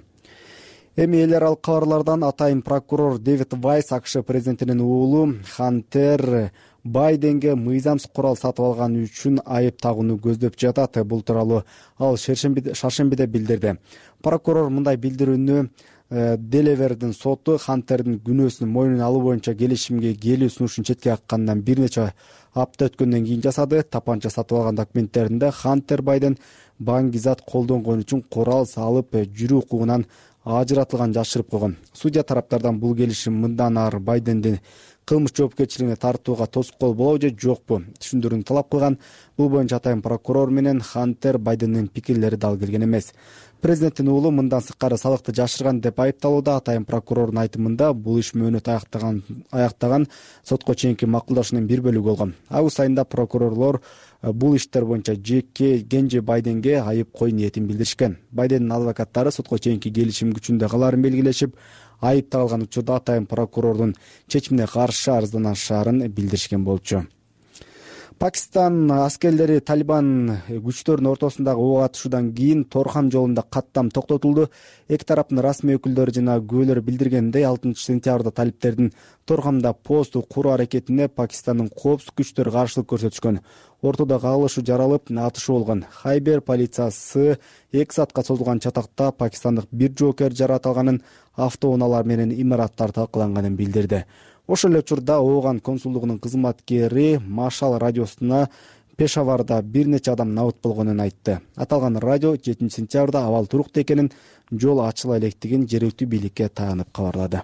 Эми эл аралык кабарлардан атайын прокурор Дэвид Вайс АКШ президентинин уулу Хантер Байденге мыйзамсыз курал сатып алган үчүн айып тагууну көздөп жатат. Бул тууралуу ал шаршембиде билдирди. Прокурор мындай билдирүүнү Делевердин соту Хантердин күнөөсүн мойнуна алуу боюнча келишимге келүү сунушун четке каккандан бир нече апта өткөндөн кийин жасады. Тапанча сатып алган документтеринде Хантер Байден баңгизат колдонгон үчүн курал салып жүрүү укугунан ажыратылган жашырып койгон. Судья тараптардан бул келишим мындан ары Байдендин кылмыш жоопкерчилигине тартууга тоскоол болобу же жокпу түшүндүрүүнү талап кылган. Бул боюнча атайын прокурор менен Хантер Байдендин пикирлери дал келген эмес. Президенттин уулу мындан сырткары салыкты жашырган деп айыпталууда. Атайын прокурордун айтымында бул иш мөөнөт аяктаган аяктаган сотко чейинки макулдашуунун бир бөлүгү болгон. Август айында прокурорлор бул иштер боюнча жеке Кенже Байденге айып кой ниетин билдиришкен. Байдендин адвокаттары сотко чейинки келишим күчүндө каларын белгилешип, айып тагылган учурда атайын прокурордун чечимине каршы арызданышаарын билдиришкен болчу. Пакистан аскерлери Талибан күчтөрүнүн ортосундагы ок атышуудан кийин Торхам жолунда каттам токтотулду. Эки тараптын расмий өкүлдөрү жана күбөлөр билдиргендей, алтынчы сентябрда талиптердин Торхамда посту куруу аракетине Пакистандын коопсуздук күчтөрү каршылык көрсөтүшкөн. Ортодо кагылышуу жаралып, атышуу болгон. Хайбер полициясы эки саатка созулган чатакта пакистандык бир жоокер жаратылганын, автоунаалар менен имараттар талкаланганын билдирди. Ошол эле учурда Ооган консулдугунун кызматкери Машал радиосуна Пешаварда бир нече адам набыт болгонун айтты. Аталган радио жетинчи сентябрда абал туруктуу экенин, жол ачыла электигин жергиликтүү бийликке таянып кабарлады.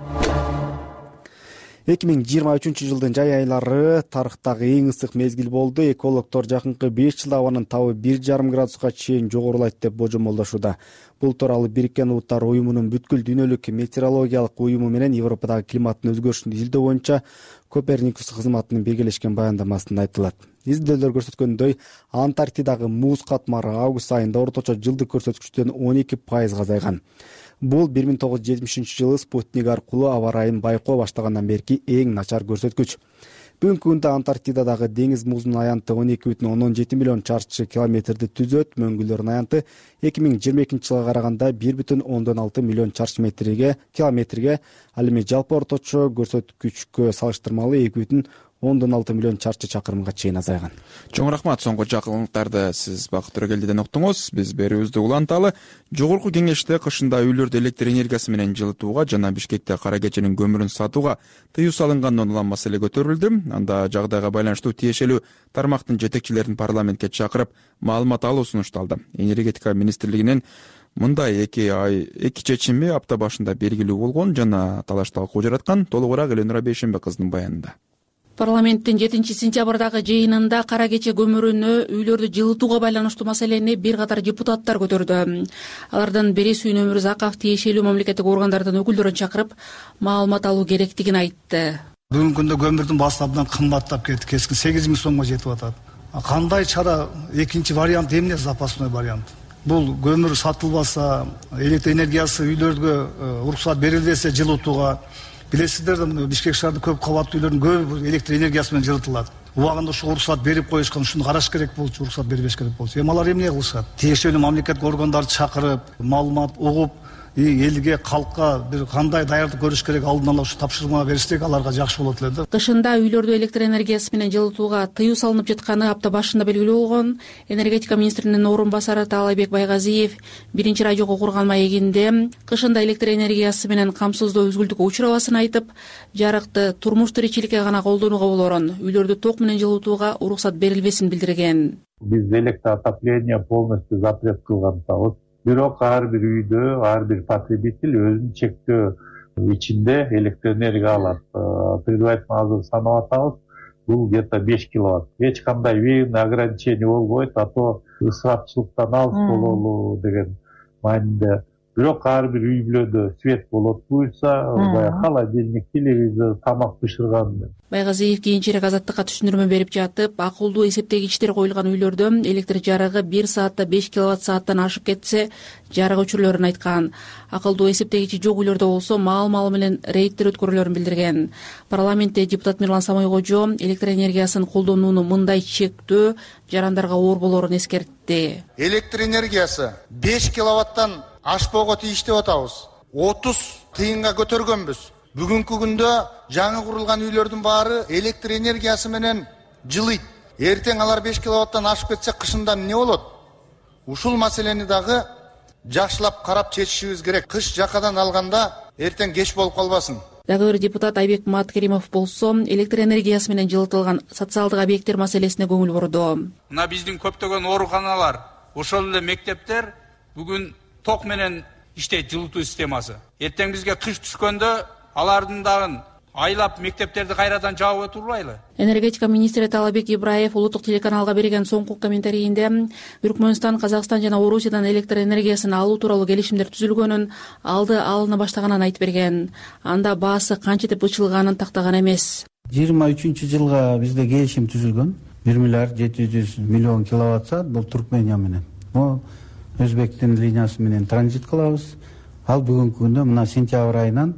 эки миң жыйырма үчүнчү жылдын жай айлары тарыхтагы эң ысык мезгил болду. Экологдор жакынкы беш жылда абанын табы бир жарым градуска чейин жогорулайт деп божомолдошууда. Бул тууралуу Бириккен Улуттар уюмунун бүткүл дүйнөлүк метеорологиялык уюму менен Европадагы климаттын өзгөрүшүн изилдөө боюнча Коперникус кызматынын биргелешкен баяндамасында айтылат. Изилдөөлөр көрсөткөндөй, Антарктидагы муз катмары август айында орточо жылдык көрсөткүчтөн он эки пайызга азайган. Бул бир миң тогуз жүз жетимишинчи жылы спутник аркылуу аба ырайын байкоо баштагандан берки эң начар көрсөткүч. Бүгүнкү күндө Антарктидадагы деңиз музунун аянты он эки бүтүн ондон жети миллион чарчы километрди түзөт, мөңгүлөрдүн аянты эки миң жыйырма экинчи жылга караганда бир бүтүн ондон алты миллион чарчы метрге километрге, ал эми жалпы орточо көрсөткүчкө салыштырмалуу эки бүтүн ондон алты миллион чарчы чакырымга чейин азайган. Чоң рахмат. Соңку жакынлыктарды сиз Бакыт Төрөгелдиден уктуңуз. Биз берүүбүздү уланталы. Жогорку кеңеште кышында үйлөрдү электр энергиясы менен жылытууга жана Бишкекте кара кеченин көмүрүн сатууга тыюу салынгандын улам маселе көтөрүлдү. Анда жагдайга байланыштуу тиешелүү тармактын жетекчилерин парламентке чакырып маалымат алуу сунушталды. Энергетика министрлигинин мындай эки ай эки чечими апта башында белгилүү болгон жана талаш талкуу жараткан. Толугураак Эленура Бейшембек кыздын баянында. Парламенттин жетинчи сентябрдагы жыйынында кара кече көмүрүнө үйлөрдү жылытууга байланыштуу маселени бир катар депутаттар көтөрдү. Алардын Бересүй Өмүрзаков тиешелүү мамлекеттик органдардын өкүлдөрүн чакырып маалымат алуу керектигин айтты. Бүгүнкү күндө көмүрдүн баасы абдан кымбаттап кетти, кескин сегиз миң сомго жетип атат. Кандай чара? Экинчи вариант эмне? Запасной вариант. Бул көмүр сатылбаса, электр энергиясы үйлөргө уруксат берилбесе жылытууга, билесиздер да Бишкек шаарында көп кабаттуу үйлөрдүн көбү электр энергиясы менен жылытылат. Убагында ушул уруксат берип коюшкан, ушуну караш керек болчу, уруксат бербеш керек болчу. Эми алар эмне кылышат? Тиешелүү мамлекеттик органдарды чакырып, маалымат угуп, элге, калкка бир кандай даярдык көрүш керек, алдын ала ушу тапшырма берсек, аларга жакшы болот эле да. Кышында үйлөрдү электр энергиясы менен жылытууга тыюу салынып жатканы апта башында белгилүү болгон. Энергетика министринин орун басары Таалайбек Байгазиев биринчи радиого курган маегинде кышында электр энергиясы менен камсыздоо үзгүлтүккө учурабасын айтып, жарыкты турмуш тиричиликке гана колдонууга болорун, үйлөрдү ток менен жылытууга уруксат берилбесин билдирген. Биз электроотопление полностью запрет кылган атабыз. Бирок ар бир үйдө, ар бир потребитель өзүнүн чектөө ичинде электр энергия алат. Предварительно азыр санап атабыз. Бул где-то беш киловатт. Эч кандай веяный ограничение болбойт, а то ысырапчылыктан алыс бололу деген маанинде. Бирок ар бир үй бүлөдө свет болот буюрса, баягы холодильник, телевизор, тамак бышырган. Байгазиев кийинчерээк Азаттыкка түшүндүрмө берип жатып, акылдуу эсептегичтер коюлган үйлөрдө электр жарыгы бир саатта беш киловатт сааттан ашып кетсе, жарык өчүрүлөрүн айткан. Акылдуу эсептегичи жок үйлөрдө болсо маал-маалы менен рейдтер өткөрүлөрүн билдирген. Парламентте депутат Мирлан Самойкожо электр энергиясын колдонууну мындай чектөө жарандарга оор болорун эскертти. Электр энергиясы беш киловаттан ашпоого тийиш деп атабыз. отуз тыйынга көтөргөнбүз. Бүгүнкү күндө жаңы курулган үйлөрдүн баары электр энергиясы менен жылыйт. Эртең алар беш киловаттан ашып кетсе, кышында эмне болот? Ушул маселени дагы жакшылап карап чечишибиз керек. Кыш жакадан алганда эртең кеч болуп калбасын. Дагы бир депутат Айбек Маткеримов болсо электр энергиясы менен жылытылган социалдык объекттер маселесине көңүл бурду. Мына биздин көптөгөн ооруканалар, ошол эле мектептер бүгүн ток менен иштейт, жылытуу системасы. Эртең бизге кыш түшкөндө алардын дагы айлап мектептерди кайрадан жаап отурбайлы. Энергетика министри Таалайбек Ибраев улуттук телеканалга берген соңку комментарийинде Түркмөнстан, Казакстан жана Орусиядан электр энергиясын алуу тууралуу келишимдер түзүлгөнүн, алды алына баштаганын айтып берген. Анда баасы канчетип ычылганын тактаган эмес. жыйырма үчүнчү жылга бизде келишим түзүлгөн. бир миллиард жети жүз миллион киловатт саат бул Туркмения менен. Бул Өзбектин линиясы менен транзит кылабыз. Ал бүгүнкү күндө мына сентябрь айынан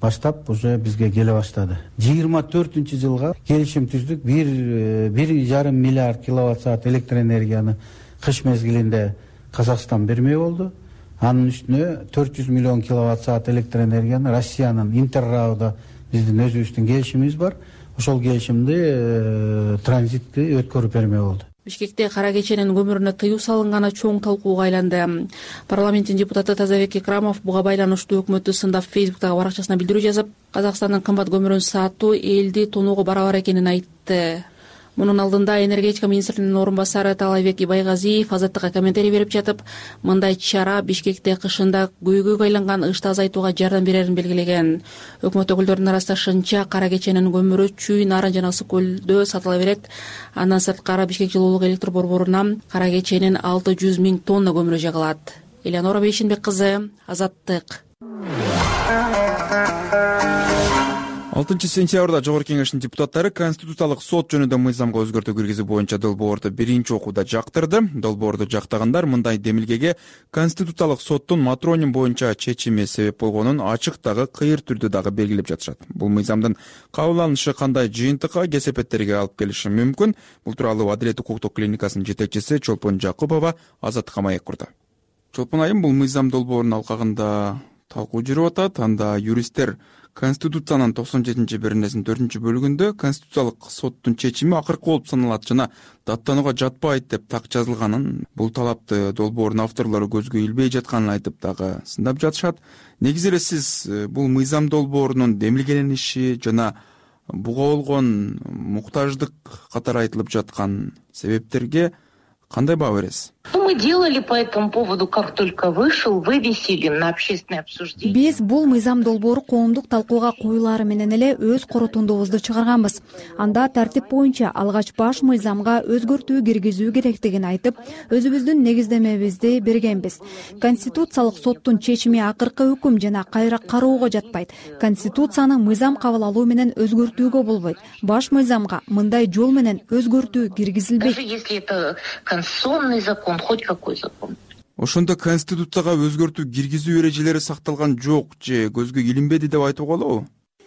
баштап уже бизге келе баштады. жыйырма төртүнчү жылга келишим түздүк. бир бир жарым миллиард киловатт саат электр энергияны кыш мезгилинде Казакстан бермей болду. Анын үстүнө төрт жүз миллион киловатт саат электр энергияны Россиянын Интеррауда биздин өзүбүздүн келишимибиз бар. Ошол келишимди транзитти өткөрүп бермей болду. Бишкекте кара кеченин көмүрүнө тыюу салынганы чоң талкууга айланды. Парламенттин депутаты Тазабек Икрамов буга байланыштуу өкмөттү сындап Фейсбуктагы баракчасына билдирүү жазып, Казакстандын кымбат көмүрүн сатуу элди тоноого барабар экенин айтты. Мунун алдында энергетика министринин орун басары Таалайбек Ибайгазиев Азаттыкка комментарий берип жатып, мындай чара Бишкекте кышында көйгөйгө айланган ышты азайтууга жардам берерин белгилеген. Өкмөт өкүлдөрүнүн арасында шынча кара кеченин көмүрү Чүй, Нарын жана Ысык көлдө сатыла берет. Андан сырткары Бишкек жылуулук электр борборунан кара кеченин алты жүз миң тонна көмүрү жагылат. Элеонора Бейшенбек кызы, Азаттык. алтынчы сентябрда Жогорку Кеңештин депутаттары Конституциялык сот жөнүндө мыйзамга өзгөртүү киргизүү боюнча долбоорду биринчи окууда жактырды. Долбоорду жактагандар мындай демилгеге Конституциялык соттун матроним боюнча чечими себеп болгонун ачык дагы кыйыр түрдө дагы белгилеп жатышат. Бул мыйзамдын кабыл алынышы кандай жыйынтыкка, кесепеттерге алып келиши мүмкүн? Бул тууралуу Адилет укуктук клиникасынын жетекчиси Чолпон Жакупова Азаттыкка маек курду. Чолпон айым, бул мыйзам долбоорунун алкагында талкуу жүрүп атат. Анда юристтер Конституциянын токсон жетинчи беренесинин төртүнчү бөлүгүндө Конституциялык соттун чечими акыркы болуп саналат жана даттанууга жатпайт деп так жазылганын, бул талапты долбоордун авторлору көзгө илбей жатканын айтып дагы сындап жатышат. Негизи эле сиз бул мыйзам долбоорунун демилгелениши жана буга болгон муктаждык катары айтылып жаткан себептерге кандай баа бересиз? Мы делали по этому поводу, как только вышел, вывесили на общественное обсуждение. Биз бул мыйзам долбоору коомдук талкууга коюлары менен эле өз корутундубузду чыгарганбыз. Анда тартип боюнча алгач баш мыйзамга өзгөртүү киргизүү керектигин айтып, өзүбүздүн негиздемебизди бергенбиз. Конституциялык соттун чечими акыркы өкүм жана кайра кароого жатпайт. Конституцияны мыйзам кабыл алуу менен өзгөртүүгө болбойт. Баш мыйзамга мындай жол менен өзгөртүү киргизилбейт. Даже если это конституционный закон, хоть какой закон. Ошондо Конституцияга өзгөртүү киргизүү эрежелери сакталган жок же көзгө илинбеди деп айтууга болобу?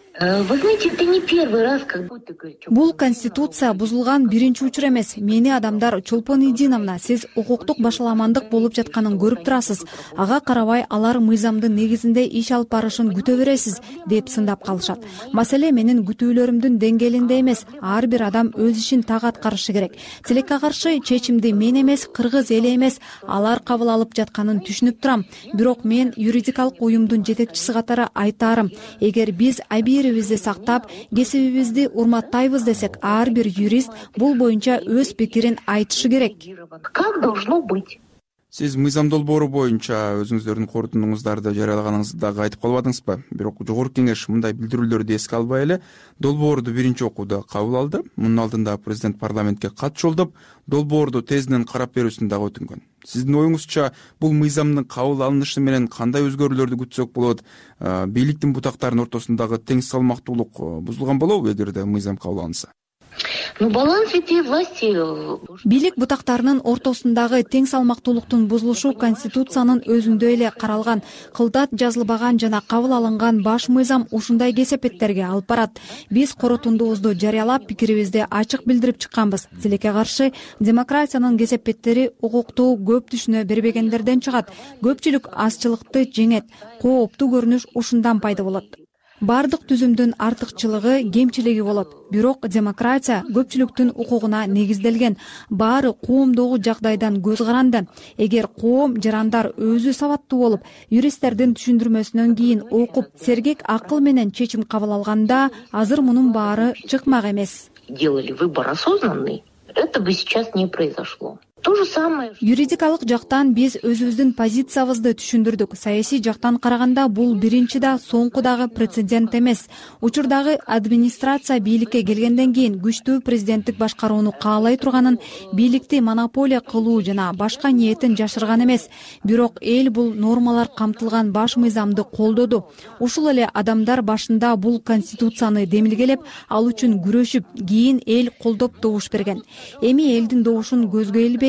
Вы знаете, это не первый раз, как будто говорите. Бул конституция бузулган биринчи учур эмес. Мени адамдар Чолпон Идиновна, сиз укуктук башаламандык болуп жатканын көрүп турасыз. Ага карабай алар мыйзамдын негизинде иш алып барышын күтө бересиз деп сындап калышат. Маселе менин күтүүлөрүмдүн деңгээлинде эмес. Ар бир адам өз ишин так аткарышы керек. Тилекке каршы чечимди мен эмес, кыргыз эли эмес, алар кабыл алып жатканын түшүнүп турам. Бирок мен юридикалык уюмдун жетекчиси катары айтарым, эгер биз абийирибизди сактап, кесибибизди урматтайбыз десек, ар бир юрист бул боюнча өз пикирин айтышы керек. Как должно быть? Сиз мыйзам долбоору боюнча өзүңүздөрдүн корутундуңуздарды жарыялаганыңызды дагы айтып калбадыңызбы? Бирок Жогорку Кеңеш мындай билдирүүлөрдү эске албай эле долбоорду биринчи окууда кабыл алды. Мунун алдында президент парламентке кат жолдоп, долбоорду тезинен карап берүүсүн дагы өтүнгөн. Сиздин оюңузча бул мыйзамдын кабыл алынышы менен кандай өзгөрүүлөрдү күтсөк болот? Бийликтин бутактарынын ортосундагы тең салмактуулук бузулган болобу эгерде мыйзам кабыл алынса? Ну, баланс этой власти. Бийлик бутактарынын ортосундагы тең салмактуулуктун бузулушу Конституциянын өзүндө эле каралган, кылдат жазылбаган жана кабыл алынган баш мыйзам ушундай кесепеттерге алып барат. Биз корутундубузду жарыялап, пикирибизди ачык билдирип чыкканбыз. Тилекке каршы демократиянын кесепеттери укукту көп түшүнө бербегендерден чыгат. Көпчүлүк азчылыкты жеңет. Кооптуу көрүнүш ушундан пайда болот. Бардык түзүмдүн артыкчылыгы, кемчилиги болот. Бирок демократия көпчүлүктүн укугуна негизделген. Баары коомдогу жагдайдан көз каранды. Эгер коом жарандар өзү сабаттуу болуп, юристтердин түшүндүрмөсүнөн кийин окуп, сергек акыл менен чечим кабыл алганда, азыр мунун баары чыкмак эмес. Делали выбор осознанный, это бы сейчас не произошло. То же самое. Юридикалык жактан биз өзүбүздүн позициябызды түшүндүрдүк. Саясий жактан караганда бул биринчи да соңку дагы прецедент эмес. Учурдагы администрация бийликке келгенден кийин күчтүү президенттик башкарууну каалай турганын, бийликти монополия кылуу жана башка ниетин жашырган эмес. Бирок эл бул нормалар камтылган баш мыйзамды колдоду. Ушул эле адамдар башында бул конституцияны демилгелеп, ал үчүн күрөшүп, кийин эл колдоп добуш берген. Эми элдин добушун көзгө илбей,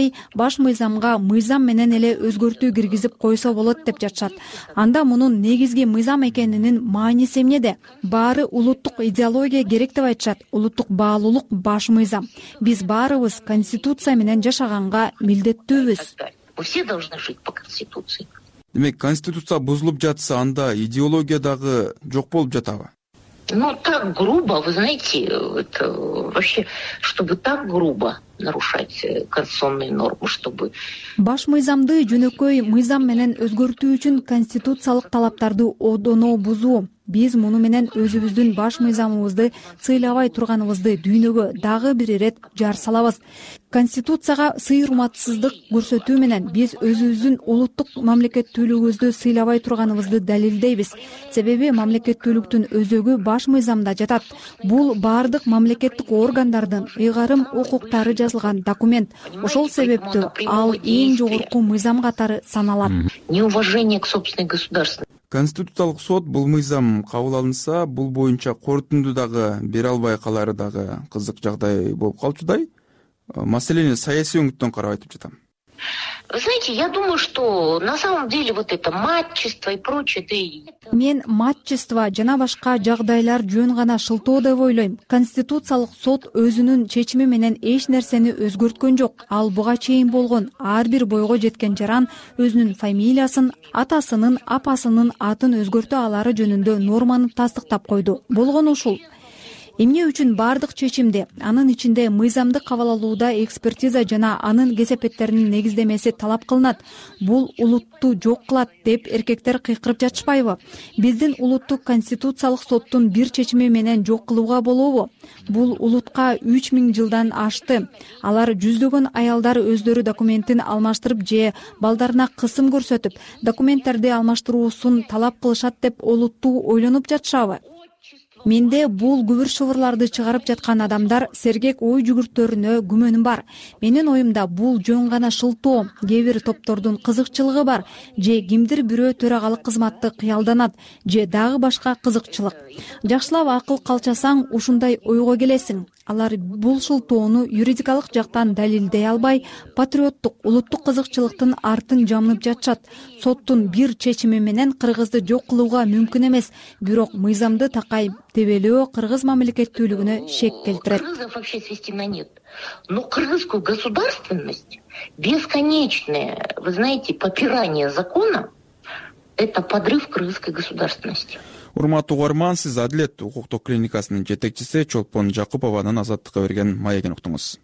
элемей баш мыйзамга мыйзам менен эле өзгөртүү киргизип койсо болот деп жатышат. Анда мунун негизги мыйзам экенинин мааниси эмнеде? Баары улуттук идеология керек деп айтышат. Улуттук баалуулук баш мыйзам. Биз баарыбыз конституция менен жашаганга милдеттүүбүз. Все должны жить по конституции. Демек, конституция бузулуп жатса, анда идеология дагы жок болуп жатабы? Ну, так грубо, вы знаете, это вообще, чтобы так грубо нарушать конституционные нормы, чтобы... Баш мыйзамды жөнөкөй мыйзам менен өзгөртүү үчүн конституциялык талаптарды одоно бузуу. Биз муну менен өзүбүздүн баш мыйзамыбызды сыйлабай турганыбызды дүйнөгө дагы бир ирет жар салабыз. Конституцияга сый урматсыздык көрсөтүү менен биз өзүбүздүн улуттук мамлекеттүүлүгүбүздү сыйлабай турганыбызды далилдейбиз. Себеби мамлекеттүүлүктүн өзөгү баш мыйзамда жатат. Бул баардык мамлекеттик органдардын ыйгарым укуктары жазылган документ. Ошол себептүү ал эң жогорку мыйзам катары саналат. Неуважение к собственной государственности. Конституциялык сот бул мыйзам кабыл алынса, бул боюнча корутунду дагы бере албай калары дагы кызык жагдай болуп калчудай. Маселени саясий өңүттөн карап айтып жатам. Вы знаете, я думаю, что на самом деле вот это матчество и прочее, это... Мен матчество жана башка жагдайлар жөн гана шылтоо деп ойлойм. Конституциялык сот өзүнүн чечими менен эч нерсени өзгөрткөн жок. Ал буга чейин болгон ар бир бойго жеткен жаран өзүнүн фамилиясын, атасынын, апасынын атын өзгөртө алары жөнүндө норманы тастыктап койду. Болгону ушул. Эмне үчүн бардык чечимде, анын ичинде мыйзамды кабыл алууда экспертиза жана анын кесепеттеринин негиздемеси талап кылынат. Бул улутту жок кылат деп эркектер кыйкырып жатышпайбы? Биздин улуттук конституциялык соттун бир чечими менен жок кылууга болобу? Бул улутка үч миң жылдан ашты. Алар жүздөгөн аялдар өздөрү документин алмаштырып же балдарына кысым көрсөтүп, документтерди алмаштыруусун талап кылышат деп олуттуу ойлонуп жатышабы? Менде бул күбүр шыбырларды чыгарып жаткан адамдар сергек ой жүгүртөрүнө күмөнүм бар. Менин оюмда бул жөн гана шылтоо, кээ бир топтордун кызыкчылыгы бар, же кимдир бирөө төрагалык кызматты кыялданат, же дагы башка кызыкчылык. Жакшылап акыл калчасаң ушундай ойго келесиң. Алар бул шылтоону юридикалык жактан далилдей албай, патриоттук, улуттук кызыкчылыктын артын жамнып жатышат. Соттун бир чечими менен кыргызды жок кылууга мүмкүн эмес, бирок мыйзамды такай тебелөө кыргыз мамлекеттүүлүгүнө шек келтирет. Кыргызов вообще свести на нет. Но кыргызскую государственность, бесконечное, вы знаете, попирание закона, это подрыв кыргызской государственности. Урматтуу угарман, сиз Адилет укуктук клиникасынын жетекчиси Чолпон Жакупованын Азаттыкка берген маегин уктуңуз.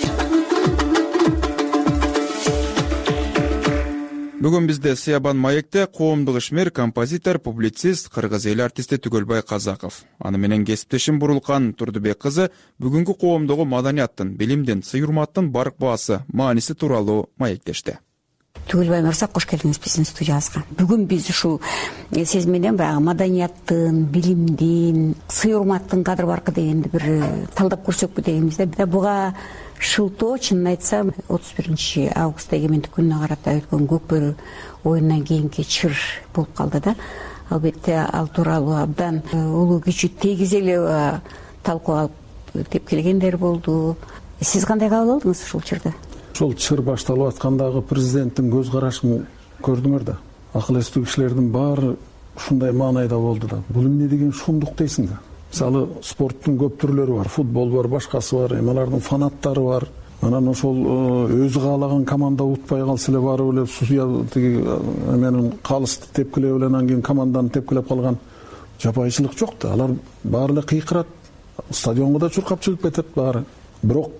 Бүгүн бизде Сыябан маекте коомдук ишмер, композитор, публицист, кыргыз эл артисти Түгөлбай Казаков. Аны менен кесиптешим Бурулкан Турдубек кызы бүгүнкү коомдогу маданияттын, билимдин, сый урматтын барк баасы, мааниси тууралуу маектешти. Түгөлбай мырза, кош келдиңиз биздин студиябызга. Бүгүн биз ушул сиз менен баягы маданияттын, билимдин, сый урматтын кадыр баркы дегенди бир талдап көрсөкпү дегенбизде. Буга шылтоо, чынын айтсам, отуз биринчи августта эгемендик күнүнө карата өткөн Көкбөрү оюнунан кийинки чыр болуп калды да. Албетте ал тууралуу абдан улуу күчү тегиз эле талкуу алып кеп келгендер болду. Сиз кандай кабыл алдыңыз ушул чырды? Ошол чыр башталып аткандагы президенттин көз карашын көрдүңөр да. Акыл эстүү кишилердин баары ушундай маанайда болду да. Бул эмне деген шумдук дейсиң да. Мисалы, спорттун көп түрлөрү бар, футбол бар, башкасы бар, алардын фанаттары бар. Анан ошол өзү каалаган команда утпай калса эле барып эле судья тиги менин калысты тепкилеп эле анан кийин команданы тепкилеп калган жапайчылык жок да. Алар баары эле кыйкырат. Стадионго да чуркап чыгып кетет баары. Бирок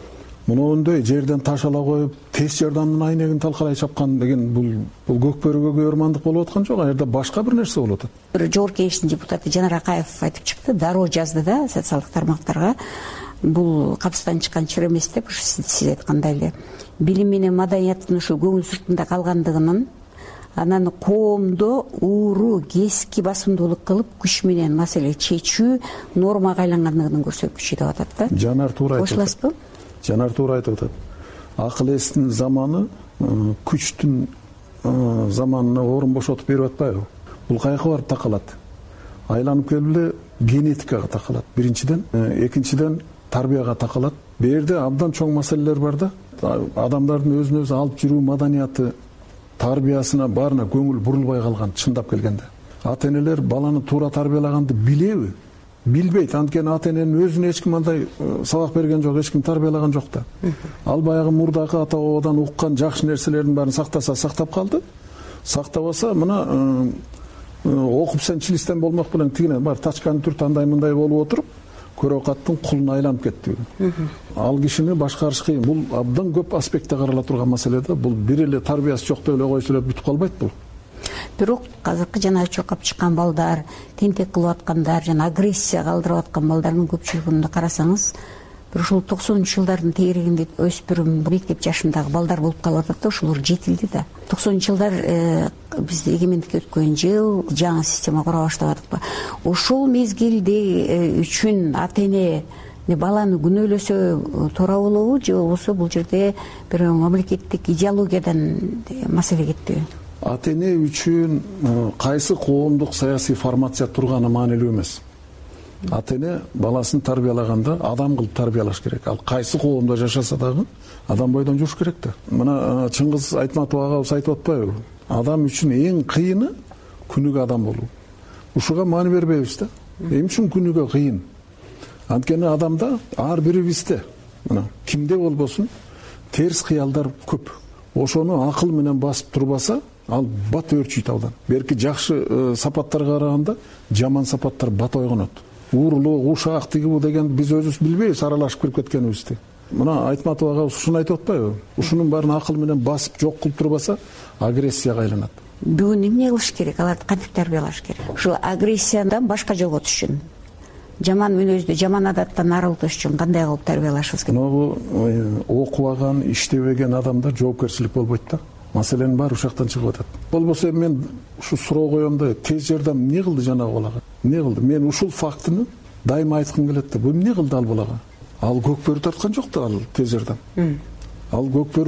мындай жерден таш ала коюп, тез жардамдын айнегин талкалай чапкан деген бул бул Көкбөрүгө көөрмандык болуп аткан жок, а жерде башка бир нерсе болуп атат. Жогорку кеңештин депутаты Жанар Акаев айтып чыкты, дароо жазды да социалдык тармактарга. Бул капыстан чыккан чыр эмес деп, сиз айткандай эле билим менен маданияттын ушул көңүл сыртында калгандыгынын, анан коомдо ууру, кески басымдуулук кылып, күч менен маселе чечүү нормага айлангандыгынын көрсөткүчү деп атат да. Жанар туура айтып атат. Кошуласызбы? Жанар туура айтып атат. Акыл эстин заманы күчтүн заманына орун бошотуп берип атпайбы? Бул каяка барып такалат? Айланып келип эле генетикага такалат. Биринчиден, экинчиден тарбияга такалат. Бу жерде абдан чоң маселелер бар да. Адамдардын өзүн өзү алып жүрүү маданияты, тарбиясына баарына көңүл бурулбай калган. Чындап келгенде ата энелер баланы туура тарбиялаганды билеби? Билбейт. Анткени ата эненин өзүнө эч ким андай сабак берген жок, эч ким тарбиялаган жок да. Ал баягы мурдакы ата бабадан уккан жакшы нерселердин баарын сактаса сактап калды. Сактабаса мына окуп сен чилистен болмок белең тигине бар тачканын түртү андай мындай болуп отуруп көрөкаттын кулуна айланып кетти. Ал кишини башкарыш кыйын. Бул абдан көп аспектте карала турган маселе да. Бул бир эле тарбиясы жок деп эле койсо эле бүтүп калбайт бул. Бирок азыркы жана чокап чыккан балдар, тентек кылып аткандар, жана агрессия калтырып аткан балдардын көпчүлүгүндө карасаңыз, бир ушул токсонунчу жылдардын тегерегинде өспүрүм, мектеп жашындагы балдар болуп калып атат да, ошолор жетилди да. токсонунчу жылдар биз эгемендикке өткөн жыл, жаңы система кура баштадык. Ошол мезгилде үчүн ата эне баланы күнөөлөсө туура болобу, же болбосо бул жерде бир мамлекеттик идеологиядан маселе кетпеби? Ата эне үчүн кайсы коомдук саясий формация турганы маанилүү эмес. Ата эне баласын тарбиялаганда адам кылып тарбиялаш керек. Ал кайсы коомдо жашаса дагы адам бойдон жүрүш керек да. Мына Чыңгыз Айтматов агабыз айтып атпайбы? Адам үчүн эң кыйыны күнүгө адам болуу. Ушуга маани бербейбиз да. Эмне үчүн күнүгө кыйын? Анткени адамда ар бирибизде, мына кимде болбосун терс кыялдар көп. Ошону акыл менен басып турбаса, ал бат өрчүйт абдан. Берки жакшы сапаттарга караганда жаман сапаттар бат ойгонот. Уурулуу, ушак тиги деген биз өзүбүз билбейбиз, аралашып кирип кеткенибизди. Мына Айтматов агабыз ушуну айтып атпайбы? Ушунун баарын акыл менен басып жок кылып турбаса, агрессияга айланат. Бүгүн эмне кылыш керек? Аларды кантип тарбиялаш керек? Ушул агрессиядан башка жоготуш үчүн, жаман мүнөздү, жаман адаттан арылтыш үчүн кандай кылып тарбиялашыбыз керек? Могу окубаган, иштебеген адамда жоопкерчилик болбойт да. Маселенин баары ушактан чыгып атат. Болбосо мен ушу суроо коем да, тез жардам эмне кылды жанагы балага? Эмне кылды? Мен ушул фактыны дайыма айткым келет да. Бул эмне кылды ал балага? Ал көкбөрү тарткан жок да, ал тез жардам. Ал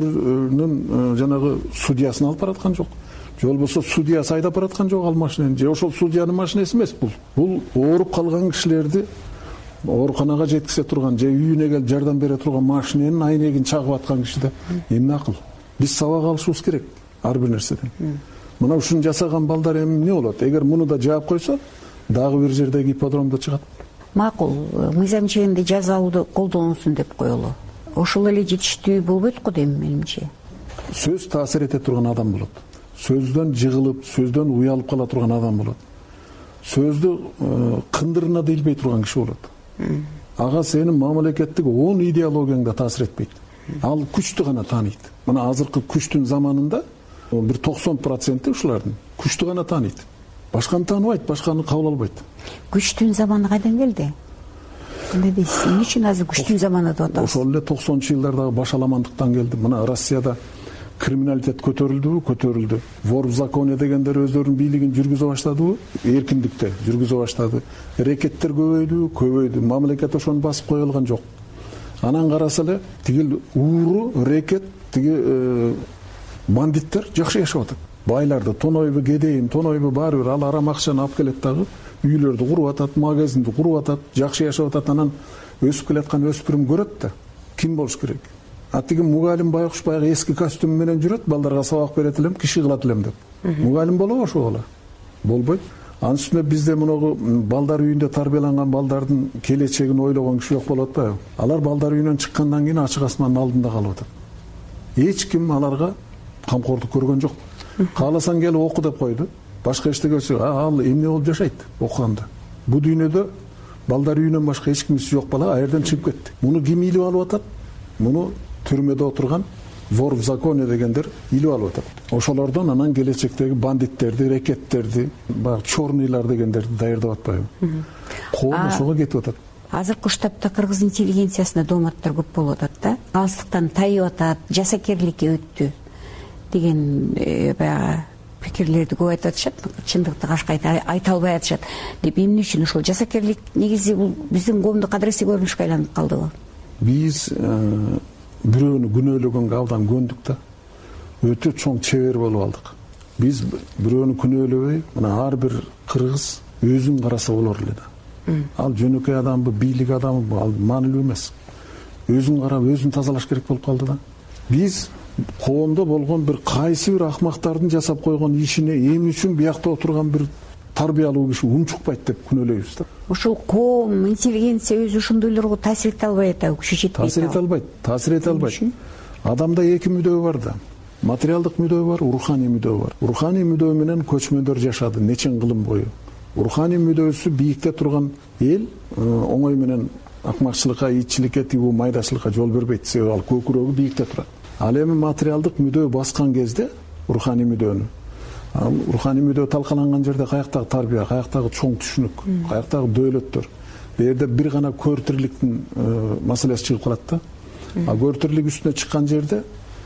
көкбөрүнүн жанагы судьясын алып бараткан жок. Же болбосо судьясы айдап бараткан жок ал машинени. Же ошол судьянын машинеси эмес бул. Бул ооруп калган кишилерди ооруканага жеткизе турган, же үйүнө келип жардам бере турган машиненин айнегин чагып аткан кишиде эмне акыл? Биз сабак алышыбыз керек ар бир нерседен. Мына ушуну жасаган балдар эмне болот? Эгер муну да жаап койсо, дагы бир жердеги ипподромдо чыгат. Макул, мыйзам чегинде жазалууду колдонулсун деп коелу. Ошол эле жетиштүү болбойт го дейм менимче. Сөз таасир эте турган адам болот. Сөздөн жыгылып, сөздөн уялып кала турган адам болот. Сөздү кындырына да илбей турган киши болот. Ага сенин мамлекеттик он идеологияңда таасир этпейт. Ал күчтү гана тааныйт. Мына азыркы күчтүн заманында бир токсон проценти ушулардын күчтү гана тааныйт. Башканы тааныбайт, башканы кабыл албайт. Күчтүн заманы кайдан келди? Кандай дейсиз? Эмне үчүн азыр күчтүн заманы деп атабыз? Ошол эле токсонунчу жылдардагы башаламандыктан келди. Мына Россияда криминалитет көтөрүлдүбү? Көтөрүлдү. Вор в законе дегендер өздөрүнүн бийлигин жүргүзө баштадыбы? Эркиндикте жүргүзө баштады. Рекеттер көбөйдү, көбөйдү. Мамлекет ошону басып кое алган жок. Анан караса эле тигил ууру, рекет, тиги бандиттер жакшы жашап атат. Байларды тонойбу, кедейим, тонойбу баары бир ал арам акчаны алып келет дагы, үйлөрдү куруп атат, магазинди куруп атат, жакшы жашап атат. Анан өсүп келаткан өспүрүм көрөт да, ким болуш керек? А тиги мугалим байкуш баягы эски костюм менен жүрөт, балдарга сабак берет элем, киши кылат элем деп. Мугалим болобу ошол бала? Болбойт. Анын үстүнө бизде мунагу балдар үйүндө тарбияланган балдардын келечегин ойлогон киши жок болуп атпайбы? Алар балдар үйүнөн чыккандан кийин ачык асмандын алдында калып атат. Эч ким аларга камкордук көргөн жок. Кааласаң келип оку деп койду. Башка эчтеке көрсө, ал эмне болуп жашайт окуганда? Бу дүйнөдө балдар үйүнөн башка эч кимиси жок бала а жерден чыгып кетти. Муну ким илип алып атат? Муну түрмөдө отурган вор в законе дегендер илип алып атат. Ошолордон анан келечектеги бандиттерди, рекеттерди, баягы чорныйлар дегендерди даярдап атпайбы? Коом ошого кетип атат. Азыркы штабта кыргыз интеллигенциясына дооматтар көп болуп атат да. Алыстыктан тайып атат, жасакерликке өттү деген баягы пикирлерди көп айтып атышат. Чындыкты кашка айта албай атышат. Деп эмне үчүн ошол жасакерлик негизи бул биздин коомдук адреси көрүнүшкө айланып калдыбы? Биз бирөөнү күнөөлөгөнгө абдан көндүк да. Өтө чоң чебер болуп алдык. Биз бирөөнү күнөөлөбөй, мына ар бир кыргыз өзүн караса болор эле да. Ал жөнөкөй адамбы, бийлик адамбы, ал маанилүү эмес. Өзүн карап, өзүн тазалаш керек болуп калды да. биз коомдо болгон бир кайсы бир акмактардын жасап койгон ишине эмне үчүн биякта отурган бир тарбиялуу киши унчукпайт деп күнөөлөйбүз да. Ошол коом интеллигенция өзү ошондойлорго таасир эте албайт, күчү жетпейт. Таасир эте албайт, таасир эте албайт. Адамда эки мүдөө бар да. Материалдык мүдөө бар, руханий мүдөө бар. Руханий мүдөө менен көчмөндөр жашады нечен кылым бою. Руханий мүдөөсү бийикте турган эл оңой менен акмакчылыкка, итчиликке, тигүү майдачылыкка жол бербейт, себеби ал көкүрөгү бийикте турат. Ал эми материалдык мүдөө баскан кезде руханий мүдөнү, ал руханий мүдөө талкаланган жерде каяктагы тарбия, каяктагы чоң түшүнүк, каяктагы дөөлөттөр, бул жерде бир гана көртүрлүктүн маселеси чыгып калат да. А көртүрлүк үстүнө чыккан жерде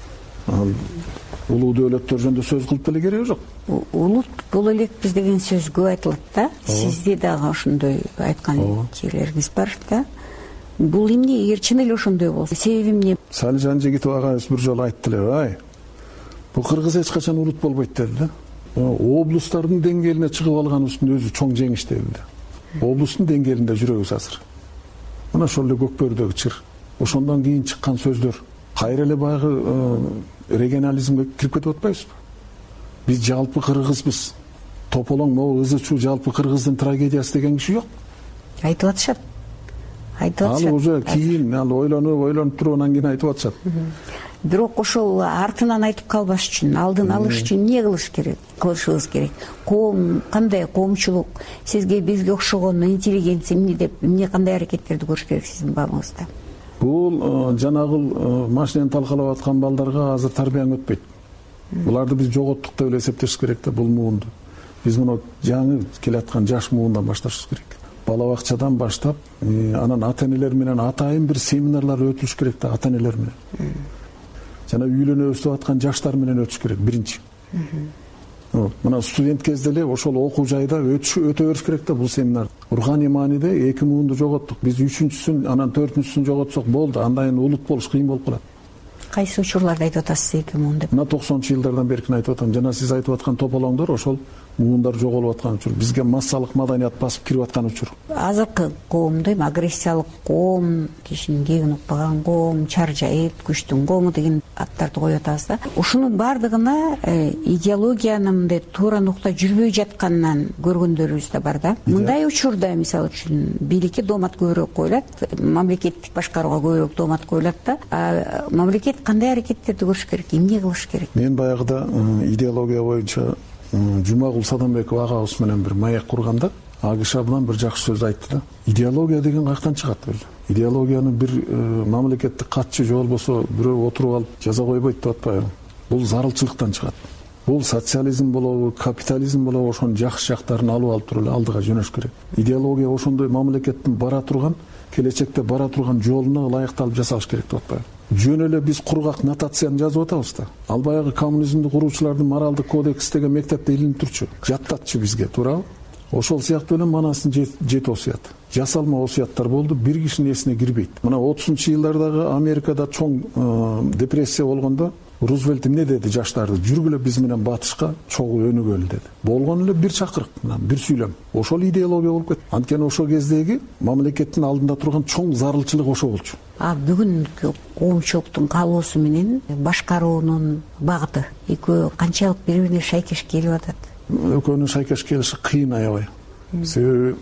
улуу дөөлөттөр жөнүндө сөз кылып деле кереги жок. Улут боло элекпиз деген сөз көп айтылат да. Сизде дагы ошондой айткан жерлериңиз бар да. Бул эмне, эгер чын эле ошондой болсо, себеби эмне? Салижан Жигитов агайыбыз бир жолу айтты эле, ай, бул кыргыз эч качан улут болбойт деди да. Облустардын деңгээлине чыгып алганыбыздын өзү чоң жеңиш деди да. Облустун деңгээлинде жүрөбүз азыр. Мына ошол эле көкбөрдөгү чыр. Ошондон кийин чыккан сөздөр кайра эле баягы регионализмге кирип кетип атпайбызбы? Биз жалпы кыргызбыз. Тополоң могу ызы чуу жалпы кыргыздын трагедиясы деген киши жок. Айтып атышат. Айтып атышат. Ал уже кийин ал ойлонуп, ойлонуп туруп анан кийин айтып атышат. Бирок ошол артынан айтып калбаш үчүн, алдын алыш үчүн эмне кылыш керек? Кылышыбыз керек. Коом кандай коомчулук, сизге бизге окшогон интеллигенция эмне деп, эмне кандай аракеттерди көрүш керек сиздин бабыңызда? Бул жанагыл машинени талкалап аткан балдарга азыр тарбияң өтпөйт. Буларды биз жоготтук деп эле эсептеш керек да бул муунду. Биз муну жаңы келаткан жаш муундан башташыбыз керек. Бала бакчадан баштап, анан ата-энелер менен атайын бир семинарлар өтүлүш керек да, ата-энелер менен. Жана үйлөнүп өсүп аткан жаштар менен өтүш керек биринчи. Мына студент кезде эле ошол окуу жайда өтө бериш керек да бул семинар. Руханий мааниде эки муунду жоготтук. Биз үчүнчүсүн, анан төртүнчүсүн жоготсок болду. Андан кийин улут болуш кыйын болуп калат. Кайсы учурларда айтып атасыз эки муун деп? Мына токсонунчу жылдардан беркин айтып атам. Жана сиз айтып аткан тополоңдор ошол муундар жоголуп аткан учур. Бизге массалык маданият басып кирип аткан учур. Азыркы коомдо эми агрессиялык коом, кишинин кегин укпаган коом, чаржайыт, күчтүн коому деген аттарды коюп атабыз да. Ушунун баардыгына идеологиянын мындай туура нукта жүрбөй жатканынан көргөндөрүбүз да бар да. Мындай учурда мисалы үчүн бийликке доомат көбүрөөк коюлат, мамлекеттик башкарууга көбүрөөк доомат коюлат да. Мамлекет кандай аракеттерди көрүш керек, эмне кылыш керек? Мен баягыда идеология боюнча Жумагул Садамбеков агабыз менен бир маек курганда, ал киши абдан бир жакшы сөз айтты да. Идеология деген каяктан чыгат өзү? Идеологияны бир мамлекеттик катчы же болбосо бирөө отуруп алып жаза койбойт деп атпайбы? Бул зарылчылыктан чыгат. Бул социализм болобу, капитализм болобу, ошонун жакшы жактарын алып алып туруп эле алдыга жөнөш керек. Идеология ошондой мамлекеттин бара турган, келечекте бара турган жолуна ылайыкталып жасалыш керек деп атпайбы? Жөн эле биз кургак нотацияны жазып атабыз да. Ал баягы коммунизмди куруучулардын моралдык кодекс деген мектепте илинип турчу, жаттатчу бизге, туурабы? Ошол сыяктуу эле манасын жети осуят. Жасалма осуяттар болду, бир кишинин эсине кирбейт. Мына отузунчу жылдардагы Америкада чоң депрессия болгондо Рузвельт эмне деди жаштарды? Жүргүлө биз менен батышка чогуу өнүгөлү деди. Болгон эле бир чакырык, бир сүйлөм. Ошол идеология болуп кетти. Анткени ошол кездеги мамлекеттин алдында турган чоң зарылчылык ошо болчу. А бүгүнкү коомчулуктун каалоосу менен башкаруунун багыты экөө канчалык бири-бирине шайкеш келип атат? Экөөнүн шайкеш келиши кыйын аябай. Себеби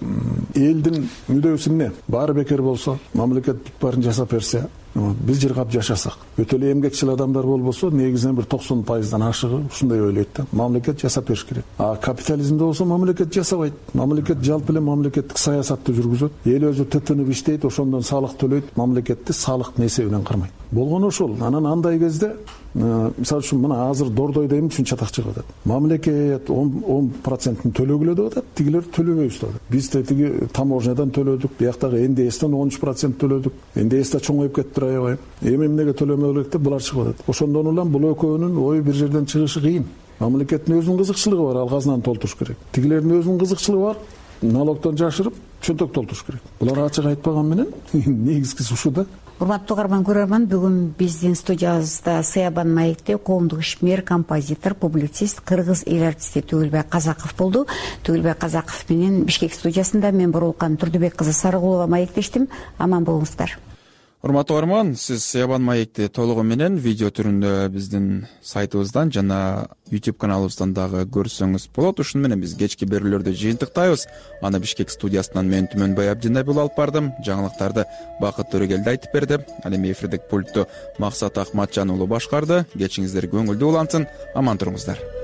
элдин мүдөөсү эмне? Баары бекер болсо, мамлекет бүт баарын жасап берсе, биз жыргап жашасак. Өтө эле эмгекчил адамдар болбосо, негизинен бир токсон пайыздан ашыгы ушундай ойлойт да. Мамлекет жасап бериш керек. А капитализмде болсо мамлекет жасабайт. Мамлекет жалпы эле мамлекеттик саясатты жүргүзөт. Эл өзү тытынып иштейт, ошондон салык төлөйт, мамлекетти салыктын эсебинен кармайт. Болгону ошол. Анан андай кезде мисалы үчүн мына азыр Дордойдо эмне үчүн чатак чыгып атат? Мамлекет он процентин төлөгүлө деп атат, тигилер төлөбөйбүз деп атат. Биз тиги таможнядан төлөдүк, бияктагы эн дэ эстен он үч процент төлөдүк. эн дэ эс да чоңоюп кетти аябай. Эми эмнеге төлөмөй элек деп булар чыгып атат. Ошондон улам бул экөөнүн ою бир жерден чыгышы кыйын. Мамлекеттин өзүнүн кызыкчылыгы бар, ал казнаны толтуруш керек. Тигилердин өзүнүн кызыкчылыгы бар, налогдон жашырып, чөнтөк толтуруш керек. Булар ачык айтпаган менен негизгиси ушу да. Урматтуу угарман көрөрман, бүгүн биздин студиябызда Сыябан маекте коомдук ишмер, композитор, публицист, кыргыз эл артисти Түгүлбай Казаков болду. Түгүлбай Казаков менен Бишкек студиясында мен Боролкан Турдубек кызы Сарыгулова маектештим. Аман болуңуздар. урматтуу угарман, сиз Саябан маекти толугу менен видео түрүндө биздин сайтыбыздан жана YouTube каналыбыздан дагы көрсөңүз болот. Ушуну менен биз кечки берүүлөрдү жыйынтыктайбыз. Аны Бишкек студиясынан мен Түмөнбай Абдинабил алып бардым. Жаңылыктарды Бакыт Төрөгелди айтып берди. Ал эми эфирдик пультту Максат Акматжан уулу башкарды. Кечиңиздер көңүлдүү улансын. Аман туруңуздар.